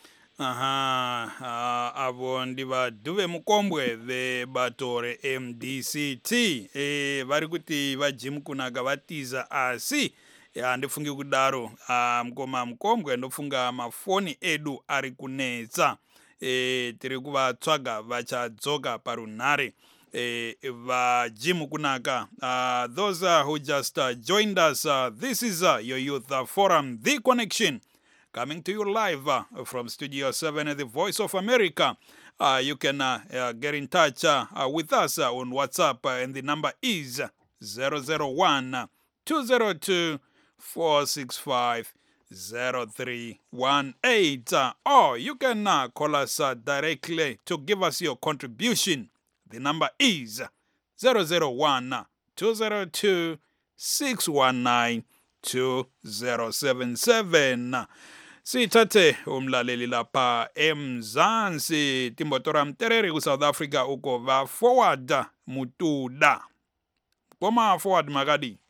Aha, uh, avo ndivadhuve mukombwe vebato re-M D C T e, vari kuti vaJim Kunaka vatiza asi handifungi kudaro. uh, mukoma mukombwe ndofunga mafoni edu ari kunetsa. E, tiri kuvatsvaga vachadzoka parunhare. E, vaJim Kunaka, uh, those uh, who just uh, joined us, uh, this is uh, your Youth uh, Forum, The Connection, coming to you live uh, from Studio seven at the Voice of America. Uh, you can uh, uh, get in touch uh, uh, with us uh, on WhatsApp, uh, and the number is zero zero one two zero two four six five zero three one eight, uh, or you can uh, call us uh, directly to give us your contribution. The number is zero zero one two zero two six one nine two zero seven seven. Sithathe umlaleli lapha eMzansi Timbotora Mtereri ku South Africa uko va forward Mutuda. Koma forward Magadi.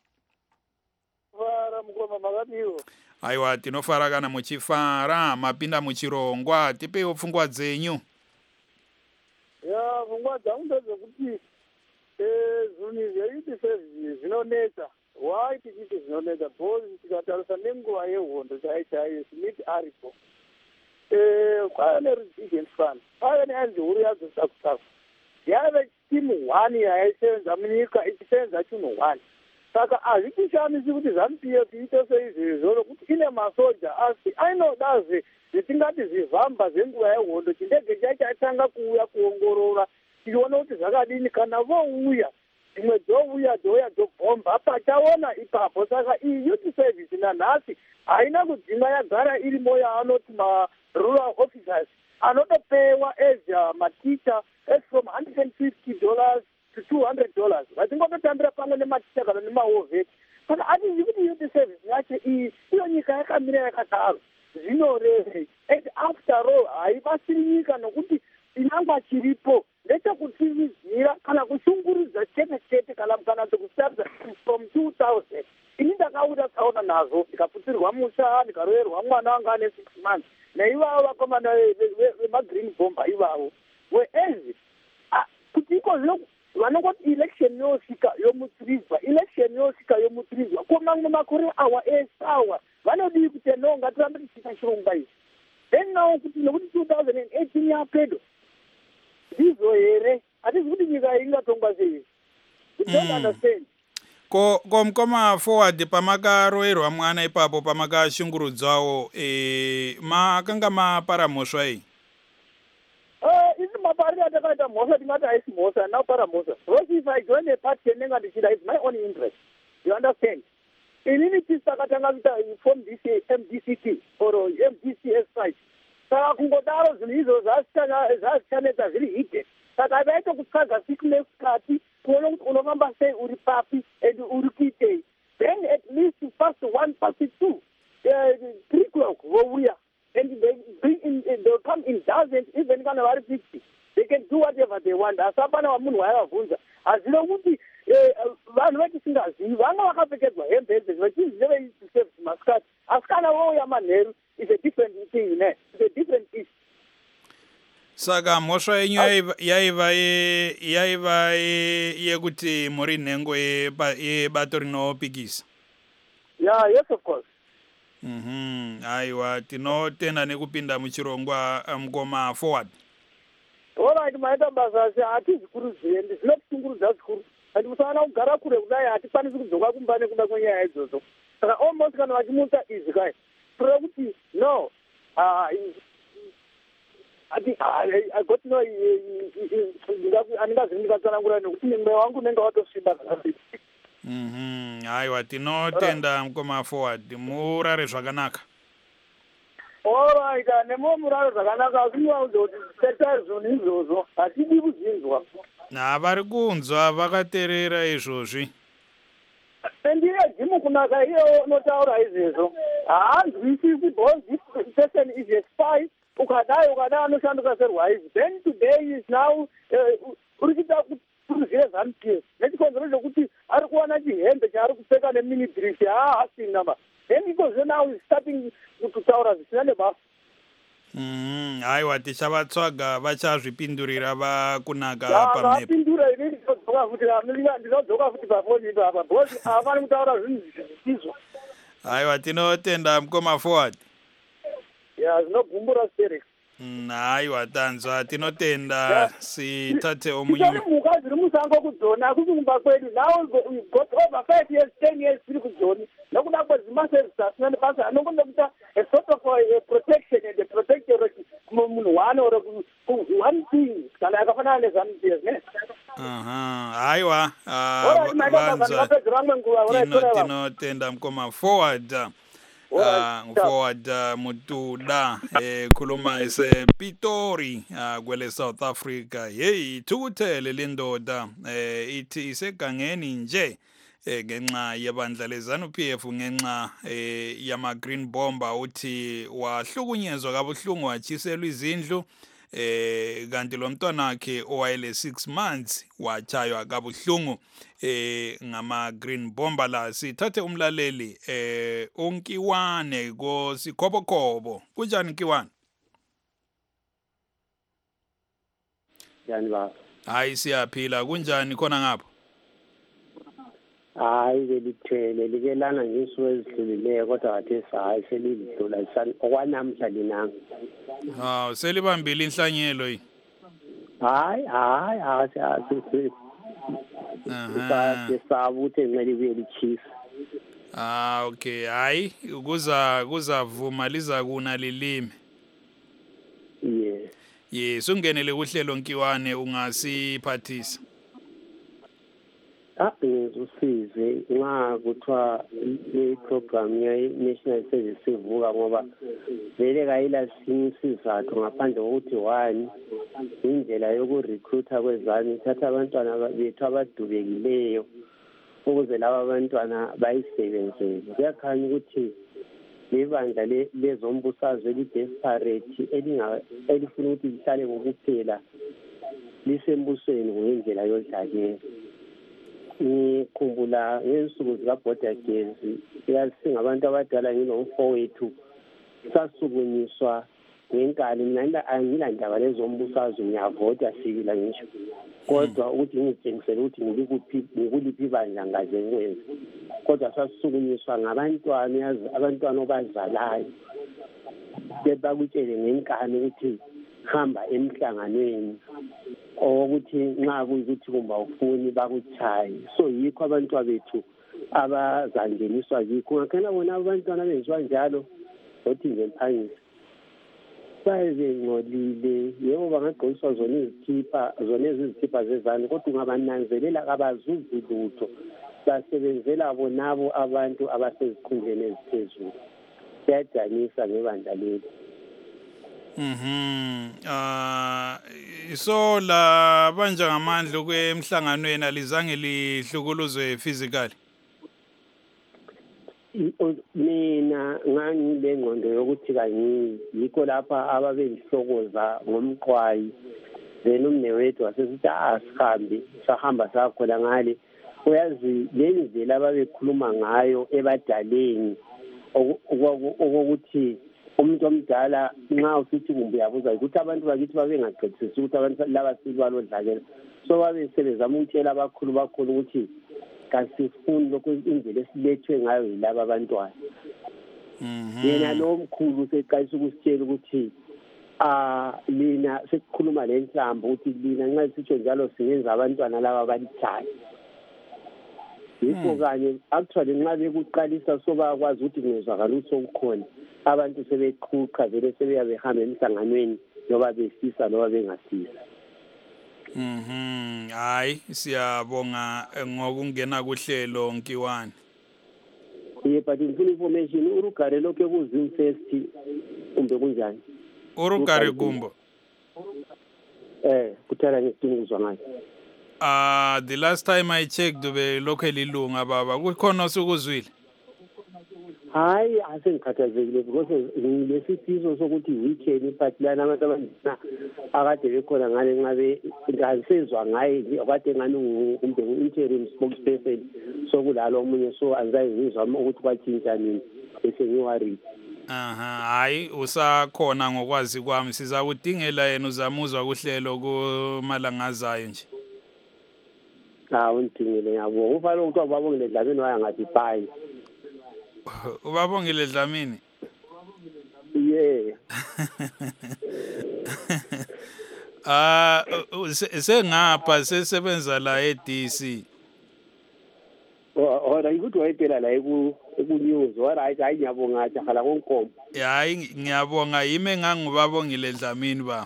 Vara mukoma Magadiwo. Aiwa tinofara kana muchifara mapinda muchirongwa tipewo pfungwa dzenyu. Ya pfungwa dzangu ndedzekuti eh zvinhu zveiti zvinonetsa. Why tichiti zvinonetsa? Because tikatarisa nenguva yehondo chaichaiyo Smith aripo. Eh kwaane resident fund. Kwaane anzihuri yadzo sakusaku. Yave timu one yaisenza munyika ichisenza chinhu one. Saka hazvichishamisi kuti ZANU-P F iite seizvizvo nokuti ine masoja asi ainodazve zvitingati zvivhamba zvenguva yehondo chindege chaichatanga kuuya kuongorora tichiona kuti zvakadini. Kana vouya dzimwe dzouya dzouya dzobhomba pachaona ipapo. Saka iyi youth service nanhasi haina kudzima yagara irimo yaanoti ma-rural officers anotopewa as uh, maticha as from one hundred fifty dollars to two hundred dollars. Vachingototambira pamwe nematicha kana nemahovheti. Saka hatizvi kuti youth service yacho iyi iyo nyika yakamira yakadaro zvinorei. And after all haivasiri nyika nokuti chinangwa chiripo ndechekutizira kana kushunguridza chete chete kana kana dzokusarudza from two thousand. Ini ndaka ndakauda tsaona nazo ndikaputirwa musha ndikaroverwa mwana wanga ane six months naivavo vakomana vemagreen bomber ivavo whereas kuti iko zvino vanongoti election yosvika yomutsirizwa election yosvika yomutsirizwa ko mamwe makore awa esawa vanodii kuti no ngatirambe tichiita chirongwa izvi then now kuti nekuti two thousand eighteen yapedo ndizvo here hatizi kuti nyika ingatongwa sei. You don't understand. ko ko mkoma forward pamakaroerwa mwana ipapo pamakashungurudzawo eh makanga mapara mhosva iyi. Uh, isi mapari atakaita mhosva tingati haisi mhosva napara mhosva because if I join a party enenga ndichida it's my own interest. You understand? Inini tisi takatanga kuita form this M D C T or M D C S site saka kungodaro zvinhu izvo zvazvichanetsa zviri hidden saka vaita kutsvaga siku nesikati kuona kuti unofamba sei uri papi and uri kuitei then at least first one past two uh, three o'clock vouya and they bring in, they'll come in dozens even kana vari fifty they can do whatever they want asi apana wamunhu waivabvunza hazvino kuti vanhu vetisingazivi vanga vakapfekedzwa hembe hembe vachiziveiserve masikati asi kana vouya manheru is a different thing ne is a different issue. Saka mhosva yenyu yaiva yaiva yekuti muri nhengo yebato rinopikisa. Yeah, yes of course. Mhm, aiwa tinotenda nekupinda muchirongwa mkoma forward. Alright, maita basa asi hatizikurudzire ndizvinotishungurudza zvikuru ati musawana kugara kure kudai hatikwanisi kudzoka kumba nekuda kwenyaya idzodzo saka almost kana vachimuta izvi kai tore kuti no ati I got no andingazivi ndikatsanangura nekuti mweya wangu unenge watosviba zvakazviti. Mhm, aiwa tinotenda mkoma forward murare zvakanaka. Alright, nemo murare zvakanaka asi muwanze kuti teta zvinhu izvozvo hatidi kuzinzwa. Na vari kunzwa vakateerera izvozvi. Ndiye jimu kunaka iye unotaura izvezvo haanzwisisi because this person is a spy ukadai ukadai anoshanduka serwaizi then today is now uri kuita kuruzire ZANU-P F nechikonzero chokuti ari kuwana chihembe chaari kupfeka neministry haasina ba then ikozvo now is starting kutaura zvisina nebasa. Mhm, aiwa tichavatsvaga vachazvipindurira vakunaka pamhepo. Vapindura ini ndinodzoka futi ndinodzoka futi pafoni ipapa because havafani kutaura zvinhu zvisizvo. Aiwa tinotenda mkoma forward. Ya zvinobvumbura stereo. Aiwa tanzwa tinotenda sitate omunyu. Titori mhuka dziri musango kudzona kuchimba kwedu now we got over five years ten years tiri kudzoni nekuda kwezimaservice asina nebasa anokonda kuita a sort of a protection and a protectorate kumunhu one or one thing kana yakafanana nezANU-P F ne. Aha, aiwa tinotenda mkoma forward. Uh, forward uh, mutuda eh, khuluma esePitori uh, kwele South Africa hey thukuthele lendoda eh, ithi isegangeni nje eh, ngenxa yebandla leZANU-P F ngenxa eh, yama green bomber uthi wahlukunyezwa kabuhlungu wachiselwa izindlu eh kanti lo mntwana wakhe owayele six months wachaywa kabuhlungu eh ngama green bomber la sithathe umlaleli eh uNkiwane ko Sikhobokhobo. Kunjani Nkiwane? Yani ba hayi siyaphila kunjani khona ngapho? hayi belithele likelana ngesuku ezidlulileyo kodwa athe hayi selidlula okwanamhla linanga. Ah selibambile inhlanyelo yi. hayi hayi asi aha sabuthe ngeli kuyelichisa. Ah okay hayi kuza kuzavuma liza kuna lilime. Yes. Yes ungenele kuhlelo Nkiwane ungasiphathisa. Ah ngizosize nga kuthiwa i-program ye-National Service sivuka ngoba vele kayila sinye isizathu ngaphandle kokuthi one indlela yokurecruiter kwezani ithatha abantwana bethu abadubekileyo ukuze laba abantwana bayisebenzele. Kuyakhanya ukuthi lebandla lezombusazwe eli-desperate elifuna ukuthi lihlale ngokuphela lisembusweni ngendlela yodlakela. ngikhumbula ngensuku zikabhoda gezi yazi singabantu abadala nginomfowethu sasukunyiswa ngenkani mina angilandaba lezombusazwe ngiyavota sibila ngisho kodwa ukuthi ngitshengisele ukuthi ngilikuphi ngikuliphi ibandla ngaze ngikwenze kodwa sasukunyiswa ngabantwana yazi abantwana obazalayo bebakutshele ngenkani ukuthi hamba emhlanganweni ukuthi nxa kuyikuthi kumba ufuni bakuchaye so yikho abantwana bethu abazangeniswa yikho ngakhona bona abantwana benziwa njalo othi nje mphangisa bayengcolile yebo bangagqokiswa zona izikipha zona izikipha zezani kodwa ungabananzelela kabazuzi lutho basebenzela bonabo abantu abasezikhundleni eziphezulu siyajanisa ngebandla leli. Mhm. Ah so la banje ngamandla kwemhlanganweni alizange lihlukuluzwe physically. Mina ngangile ngqondo yokuthi kanye yikho lapha ababengihlokoza ngomqwayi then umnewethu wasesithi asihambe sahamba sakhona ngale uyazi leli ndlela ababekhuluma ngayo ebadaleni okokuthi umuntu omdala nxa usithi kumbe uyabuza ukuthi abantu bakithi babengaqedisisi ukuthi abantu laba silwalo dlakela so babesebenzama ukutshela abakhulu bakhulu ukuthi kasifuni lokho indlela esilethwe ngayo yilaba abantwana. Yena lo mkhulu seqalisa ukusitshela ukuthi ah lina sekukhuluma lenhlambo ukuthi lina nxa sitsho njalo singenza abantwana laba abalithayo. Yikho kanye actually nxa bekuqalisa so bayakwazi ukuthi ngezwakala ukuthi okukhona abantu sebeqhuqa vele sebeyabehamba emhlanganweni noba besisa noba bengasisa. Mhm. Hayi siyabonga ngokungena kuhlelo Nkiwane. Ye but ngifuna information urugare lokho ekuzim first kumbe kunjani? Urugare kumbo. Eh kuthela ngidinguzwa ngayo. Ah the last time I checked ube local ilunga baba kukhona osukuzwile. Hayi asengikhathazekile because ngilesifiso sokuthi weekend but lana abantu abana akade bekhona ngale nqabe ngasezwa ngaye akade ngani kumbe interim spokesperson sokulalo omunye so anzayi ngizwa ukuthi kwathinta nini bese ngiworried. Aha hayi usakhona ngokwazi kwami siza kudingela yena uzamuzwa kuhlelo kumalangazayo nje. Ah undingile yabo ufalo ukuthi babongile dlamini waya ngathi bye. Ubabongile Dlamini? Yeah. Ah sengapha sesebenza la e-D C. Ora ikuthi wayiphela la eku news ora hayi ngiyabonga jahala konkomo. Hayi ngiyabonga yime ngangubabongile Dlamini ba.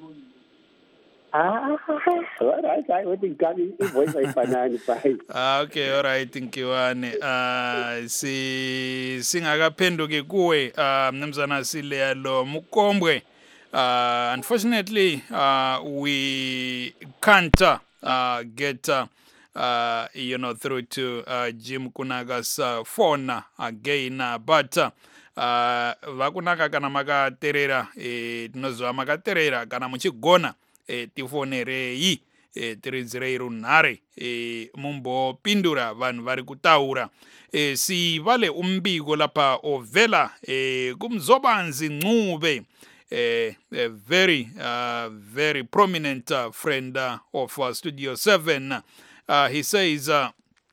Ah, all right. I would think voice ayifanani bye. Ah, okay, all right, Nkiwane. Ah, si singakaphenduki kuwe, ah mnumzana Sileya lo Mukombwe. Uh, unfortunately, uh, we can't uh, get, uh, uh, you know, through to uh, Jim Kunaga's uh, phone again, uh, but uh, vakunaka kana makaterera eh, tinozwa makaterera kana muchigona eh, tifonerei eh, tiridzirei runhare eh, mumbo pindura vanhu vari kutaura eh, si vale umbiko lapha ovela eh, kumzobanzi Ncube. A, a very, uh, very prominent uh, friend uh, of uh, Studio seven. Uh, he says, uh,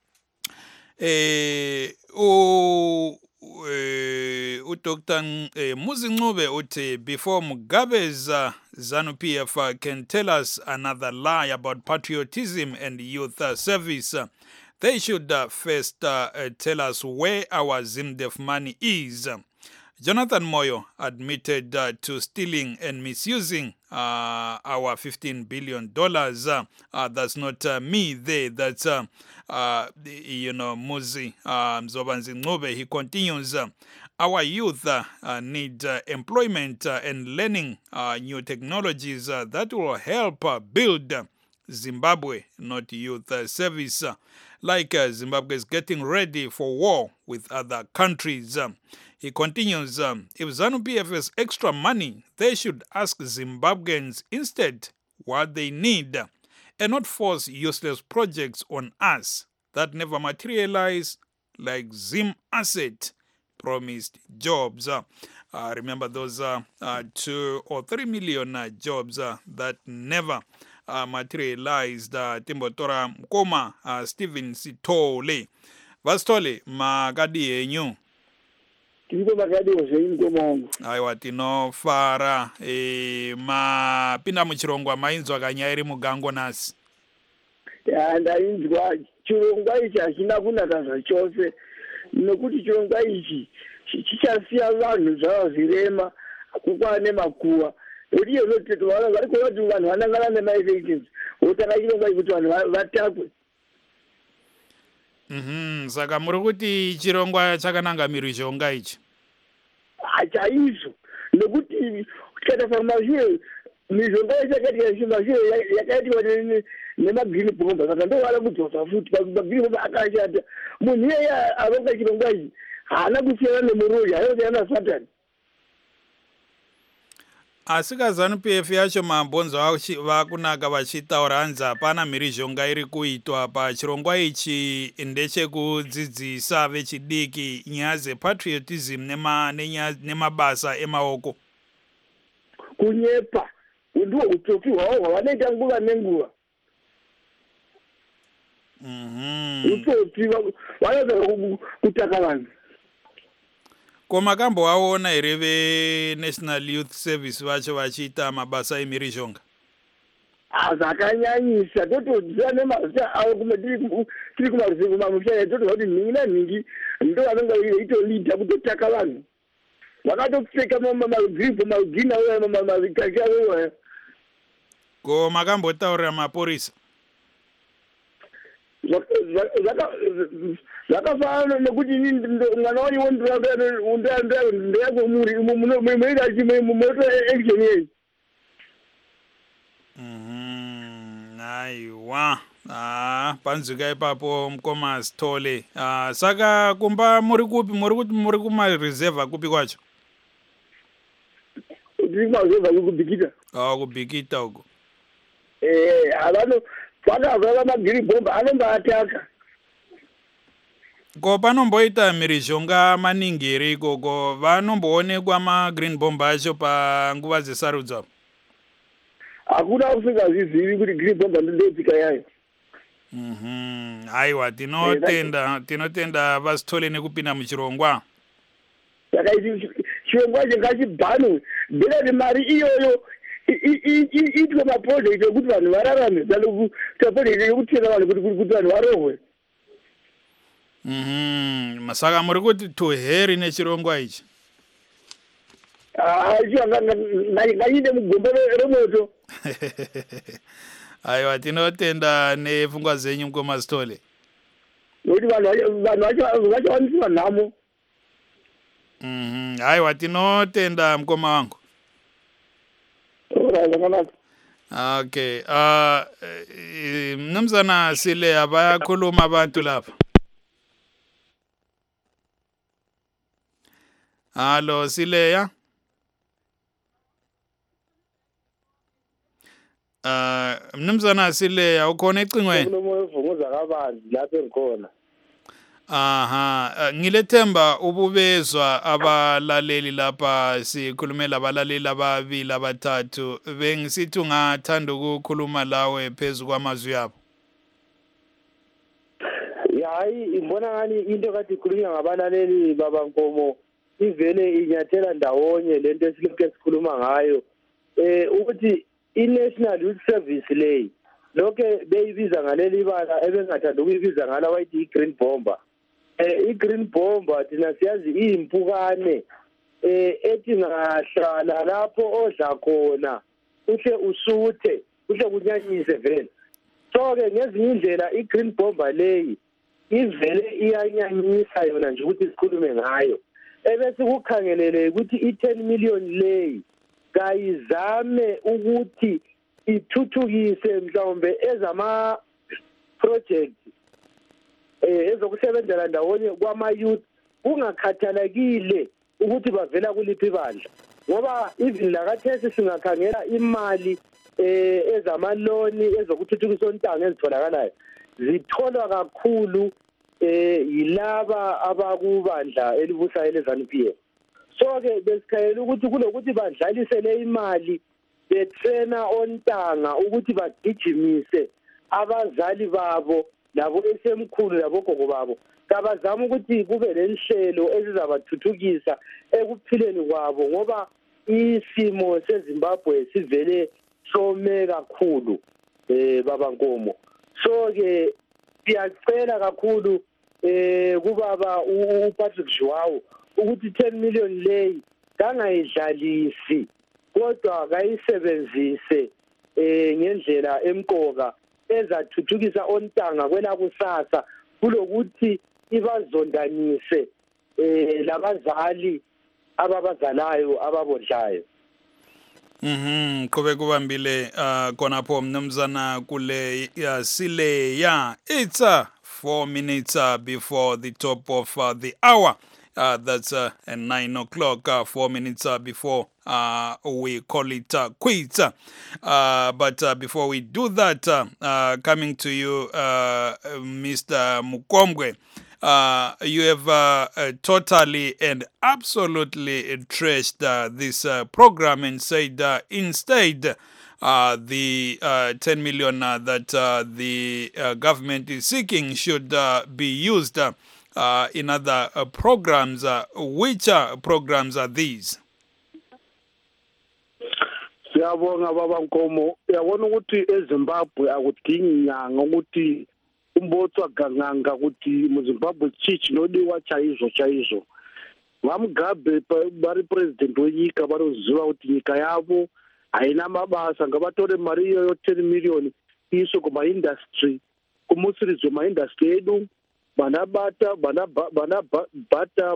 eh, u, eh, u Doctor Eh, Muzi Ncube uthi before Mugabe's uh, ZANU-P F uh, can tell us another lie about patriotism and youth uh, service, uh, they should uh, first uh, uh, tell us where our ZIMDEF money is. Jonathan Moyo admitted uh, to stealing and misusing uh, our fifteen billion dollars. Uh, uh, that's not uh, me there. That's, uh, uh, you know, Muzi uh, Mzobanzi Ncube. He continues, uh, our youth uh, uh, need uh, employment uh, and learning uh, new technologies uh, that will help uh, build Zimbabwe, not youth uh, service. Uh, like uh, Zimbabwe is getting ready for war with other countries. Uh, He continues, um, if ZANU-P F has extra money, they should ask Zimbabweans instead what they need and not force useless projects on us that never materialized, like Zim Asset promised jobs. Uh, uh, remember those uh, uh, two or three million uh, jobs uh, that never uh, materialized. Uh, Timbotora Mkoma, uh, Stephen Sitole. Vasitole, makadi yenyu. Tiko makadi wazeni komongo. Aiwa tinofara e, mapinda muchirongwa mainzwa kanyairi mugango nasi. Ya ndainzwa chirongwa ichi hachina kunaka zvachose nekuti chirongwa ichi chichasiya vanhu zvava zvirema kukwane makuwa kuti iyo zoteto vari kuona kuti vanhu vanangana nemaelections votanga chirongwa kuti vanhu vatakwe. Mhm, saka muri kuti chirongwa chakananga mhirizhonga ichi? Chaizvo nekuti tikatarisa kumashure mhirizhonga yachakaita kumashure yakaitwa nemagreen bomba saka ndovana kudzosa futi magreen bomba akashata. Munhu iyeye aronga chirongwa ichi haana kusiyana nemuroyi, haana kusiyana nasatani. Asi kaZANU-P F yacho mabhonzo vakunaka vachitaura hanzi hapana mhirizhonga iri kuitwa pachirongwa ichi ndechekudzidzisa vechidiki nyaya dzepatriotism nemabasa emaoko. Kunyepa ndiwo utsotsi hwavo hwavanoita nguva nenguva. Utsotsi vanoda kutaka vanhu. Ko makamboaona here veNational Youth Service vacho vachiita mabasa emhirizhonga? Zvakanyanyisa totodziva nemazita avo tiri kumaruzevho mamusha totoziva kuti nhingi nanhingi ndo vanonga veitolidha kutotaka vanhu. Vakatopfeka magiribho magini avo mazikaki avo. Ko makambotaurira maporisa? Zvakafanana nekuti mwana wariwo ndeyako muri munoita chimoto action yei. Aiwa, ah, panzwika ipapo mukoma Sithole. Ah, saka kumba muri kupi, muri kuti muri kumareserve kupi kwacho? Tiri kumareserve kubhikita. Ah, kubhikita uko. Eh, avano vakavava magiri bomba anombaataka. Ko panomboita mhirizhonga maningi here ikoko, vanomboonekwa magreen bomba acho panguva dzesarudzo? Hakuna usingazvizivi kuti green bomba ndodzika yayo. Mhm, aiwa tinotenda tinotenda Vasithole nekupinda muchirongwa. Saka chirongwa ichi ngachibhanwe ndekati mari iyoyo itwe maprojekti ekuti vanhu vararame kuita projekti yekutenga vanhu kuti vanhu varohwe. Mhm, saka muri kuti tuheri nechirongwa ichi? Ngainde mugombo remoto. Aiwa tinotenda nepfungwa dzenyu mukoma Sithole. Nokuti vanhu vachawaniswa nhamo. Mhm, aiwa tinotenda mukoma wangu. Okay, uh, mnumzana Sileya bayakhuluma abantu lapha. Hallo Sileya. Uh, mnumzana Sileya ukhona ecingweni? Kunomovuza kabanzi lapha engikhona. Aha, ngilethemba ububezwa abalaleli lapha sikhulumela abalaleli ababili abathathu. Bengisithi ungathanda ukukhuluma lawe phezu kwamazwi yabo. Hayi imbona ngani into kade ikhulunywa ngabalaleli babankomo ivele inyathela ndawonye lento esilokhu sikhuluma ngayo. Eh ukuthi i-National Youth Service leyi lokho beyibiza ngaleli bala ebengathanda ukuyibiza ngala wayithi i-Green Bomber. Eh i-Green Bomber thina siyazi iyimpukane eh ethi ngahlala lapho odla khona uhle usuthe uhle kunyanyise vele. So ke ngezinye indlela i-Green Bomber leyi ivele iyanyanyisa yona nje ukuthi sikhulume ngayo. Ebese kukhangelele ukuthi i-ten million leyi kayizame ukuthi ithuthukise mhlawumbe ezama project eh ezokusebenzela ndawonye kwama youth kungakhathalekile ukuthi bavela kuliphi bandla, ngoba even lakathesi singakhangela imali eh ezama loan ezokuthuthukisa ontanga ezitholakalayo zitholwa kakhulu eh yilaba abakubandla elibusayo leZANU P F. So ke besikhayela ukuthi kulokuthi badlalisele imali bethena ontanga ukuthi bagijimise abazali babo labo esemkhulu labo gogo babo. Kabazama ukuthi kube lenhlelo ezizabathuthukisa ekuphileni kwabo ngoba isimo seZimbabwe sivele some kakhulu eh baba Nkomo. So ke siyacela kakhulu eh kubaba uPatrick Joao ukuthi ten million leyi kangayidlalisi kodwa kayisebenzise eh ngendlela emqoka ezathuthukisa ontanga kwela kusasa kulokuthi ibazondanise eh labazali ababazalayo ababodlayo. Mhm kube kubambile uh, khonapho mnumzana kule uh, sile ya it's uh, four minutes uh, before the top of uh, the hour. Uh, that's uh, at nine o'clock, uh, four minutes uh, before uh, we call it uh, quits. Uh, but uh, before we do that, uh, uh, coming to you, uh, Mister Mukombwe, uh, you have uh, uh, totally and absolutely trashed uh, this uh, program and said uh, instead uh, the uh, ten million uh, that uh, the uh, government is seeking should uh, be used uh, Uh, in other uh, programs. Uh, which uh, programs are these? Siyabonga baba Nkomo, yabona ukuthi eZimbabwe akudingi nyanga ukuthi umbotswa ganganga ukuthi muZimbabwe chichi nodiwa chaizo chaizo. Vamugabe bari president wenyika varoziva kuti nyika yavo haina mabasa ngavatore mari iyoyo ten million iso kumaindustry kumusirizwe maindustry edu bana bata bana bana bata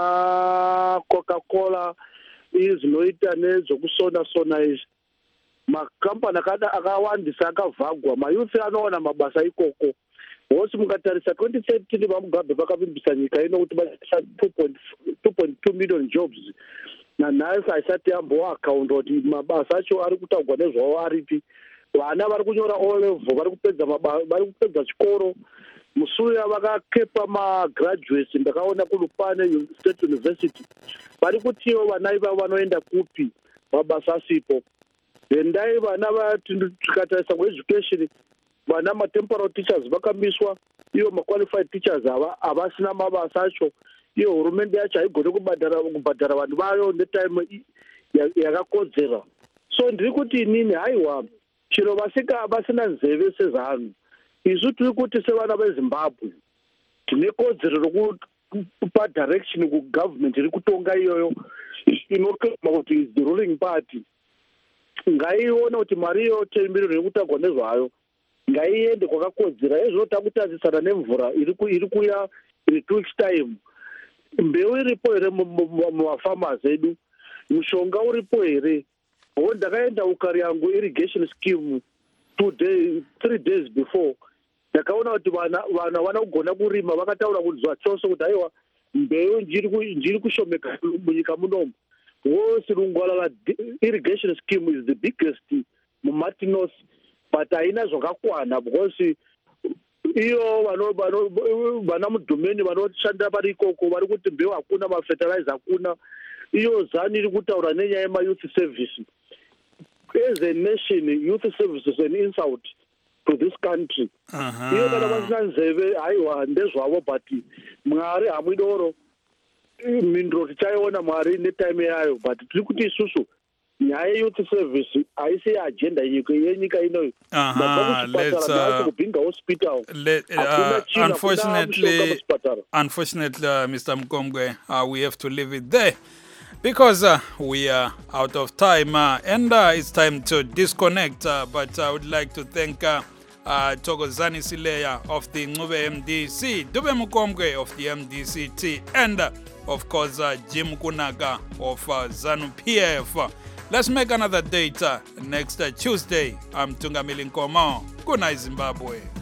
bana Coca-Cola izinoita nezokusona sona izvi makampani akada akawandisa akavhagwa mayuthi anoona mabasa ikoko hosi mukatarisa twenty thirteen vamugabe vakavimbisa nyika ino kuti vaisa two point two million jobs nanhasi haisati yamboakaunda kuti mabasa acho ari kutaurwa nezvavo aripi vana vari kunyora o level vari kupedza vari kupedza chikoro musuya vakakepa magraduates ndakaona kuLupane State University vari kutiwo vana ivavo vanoenda kupi mabasa asipo endai vana vatikataisa kueducation vana matemporal teachers vakamiswa ivo maqualified teachers havasina mabasa acho iyo hurumende yacho haigone kubhadhara kubhadhara vanhu vayo netime yakakodzera. So ndiri kuti inini haiwa chiro vasika vasina nzeve sezanhu isu tiri kuti sevana veZimbabwe tine kodzero rokupa direction kugovernment iri kutonga iyoyo inokema kuti is the ruling party ngaiona kuti mari iyo ten million iri kutagwa nezvayo ngaiende kwakakodzera ezvinota kutadzisana nemvura iri kuya in two weeks time. Mbeu iripo here mumafarmers edu, mushonga uripo here. Ndakaenda ukari yangu irrigation scheme two days three days before ndakaona kuti vana vana vanogona kurima vakataura kunzwa chose kuti aiwa mbeu njiri kushomeka munyika munomu. Wose Rungwala irrigation scheme is the biggest muMartinos, but haina zvakakwana because iyo vana mudhomeni vanoshandira vari ikoko vari kuti mbeu hakuna, mafertilizer hakuna. Iyo zani iri kutaura nenyaya yemayouth service. As a nation, youth service is an insult to this country. Iyo kana vasina nzeve aiwa ndezvavo, but Mwari hamwidoro mindro tichaiona Mwari netime yayo, but tiri kuti isusu nyaya youth service haisi agenda yenyika inoyo. Uh-huh. Let's, uh, let, uh, unfortunately, unfortunately uh, Mister Mukombwe, uh, we have to leave it there because uh, we are out of time uh, and uh, it's time to disconnect. Uh, but I would like to thank uh, uh, Thokozani Sileya of the Ncube M D C, Dube Mukombwe of the M D C T, and uh, of course uh, Jim Kunaga of uh, ZANU P F. Let's make another date uh, next uh, Tuesday. I'm Tungamili Nkomo. Good night, Zimbabwe.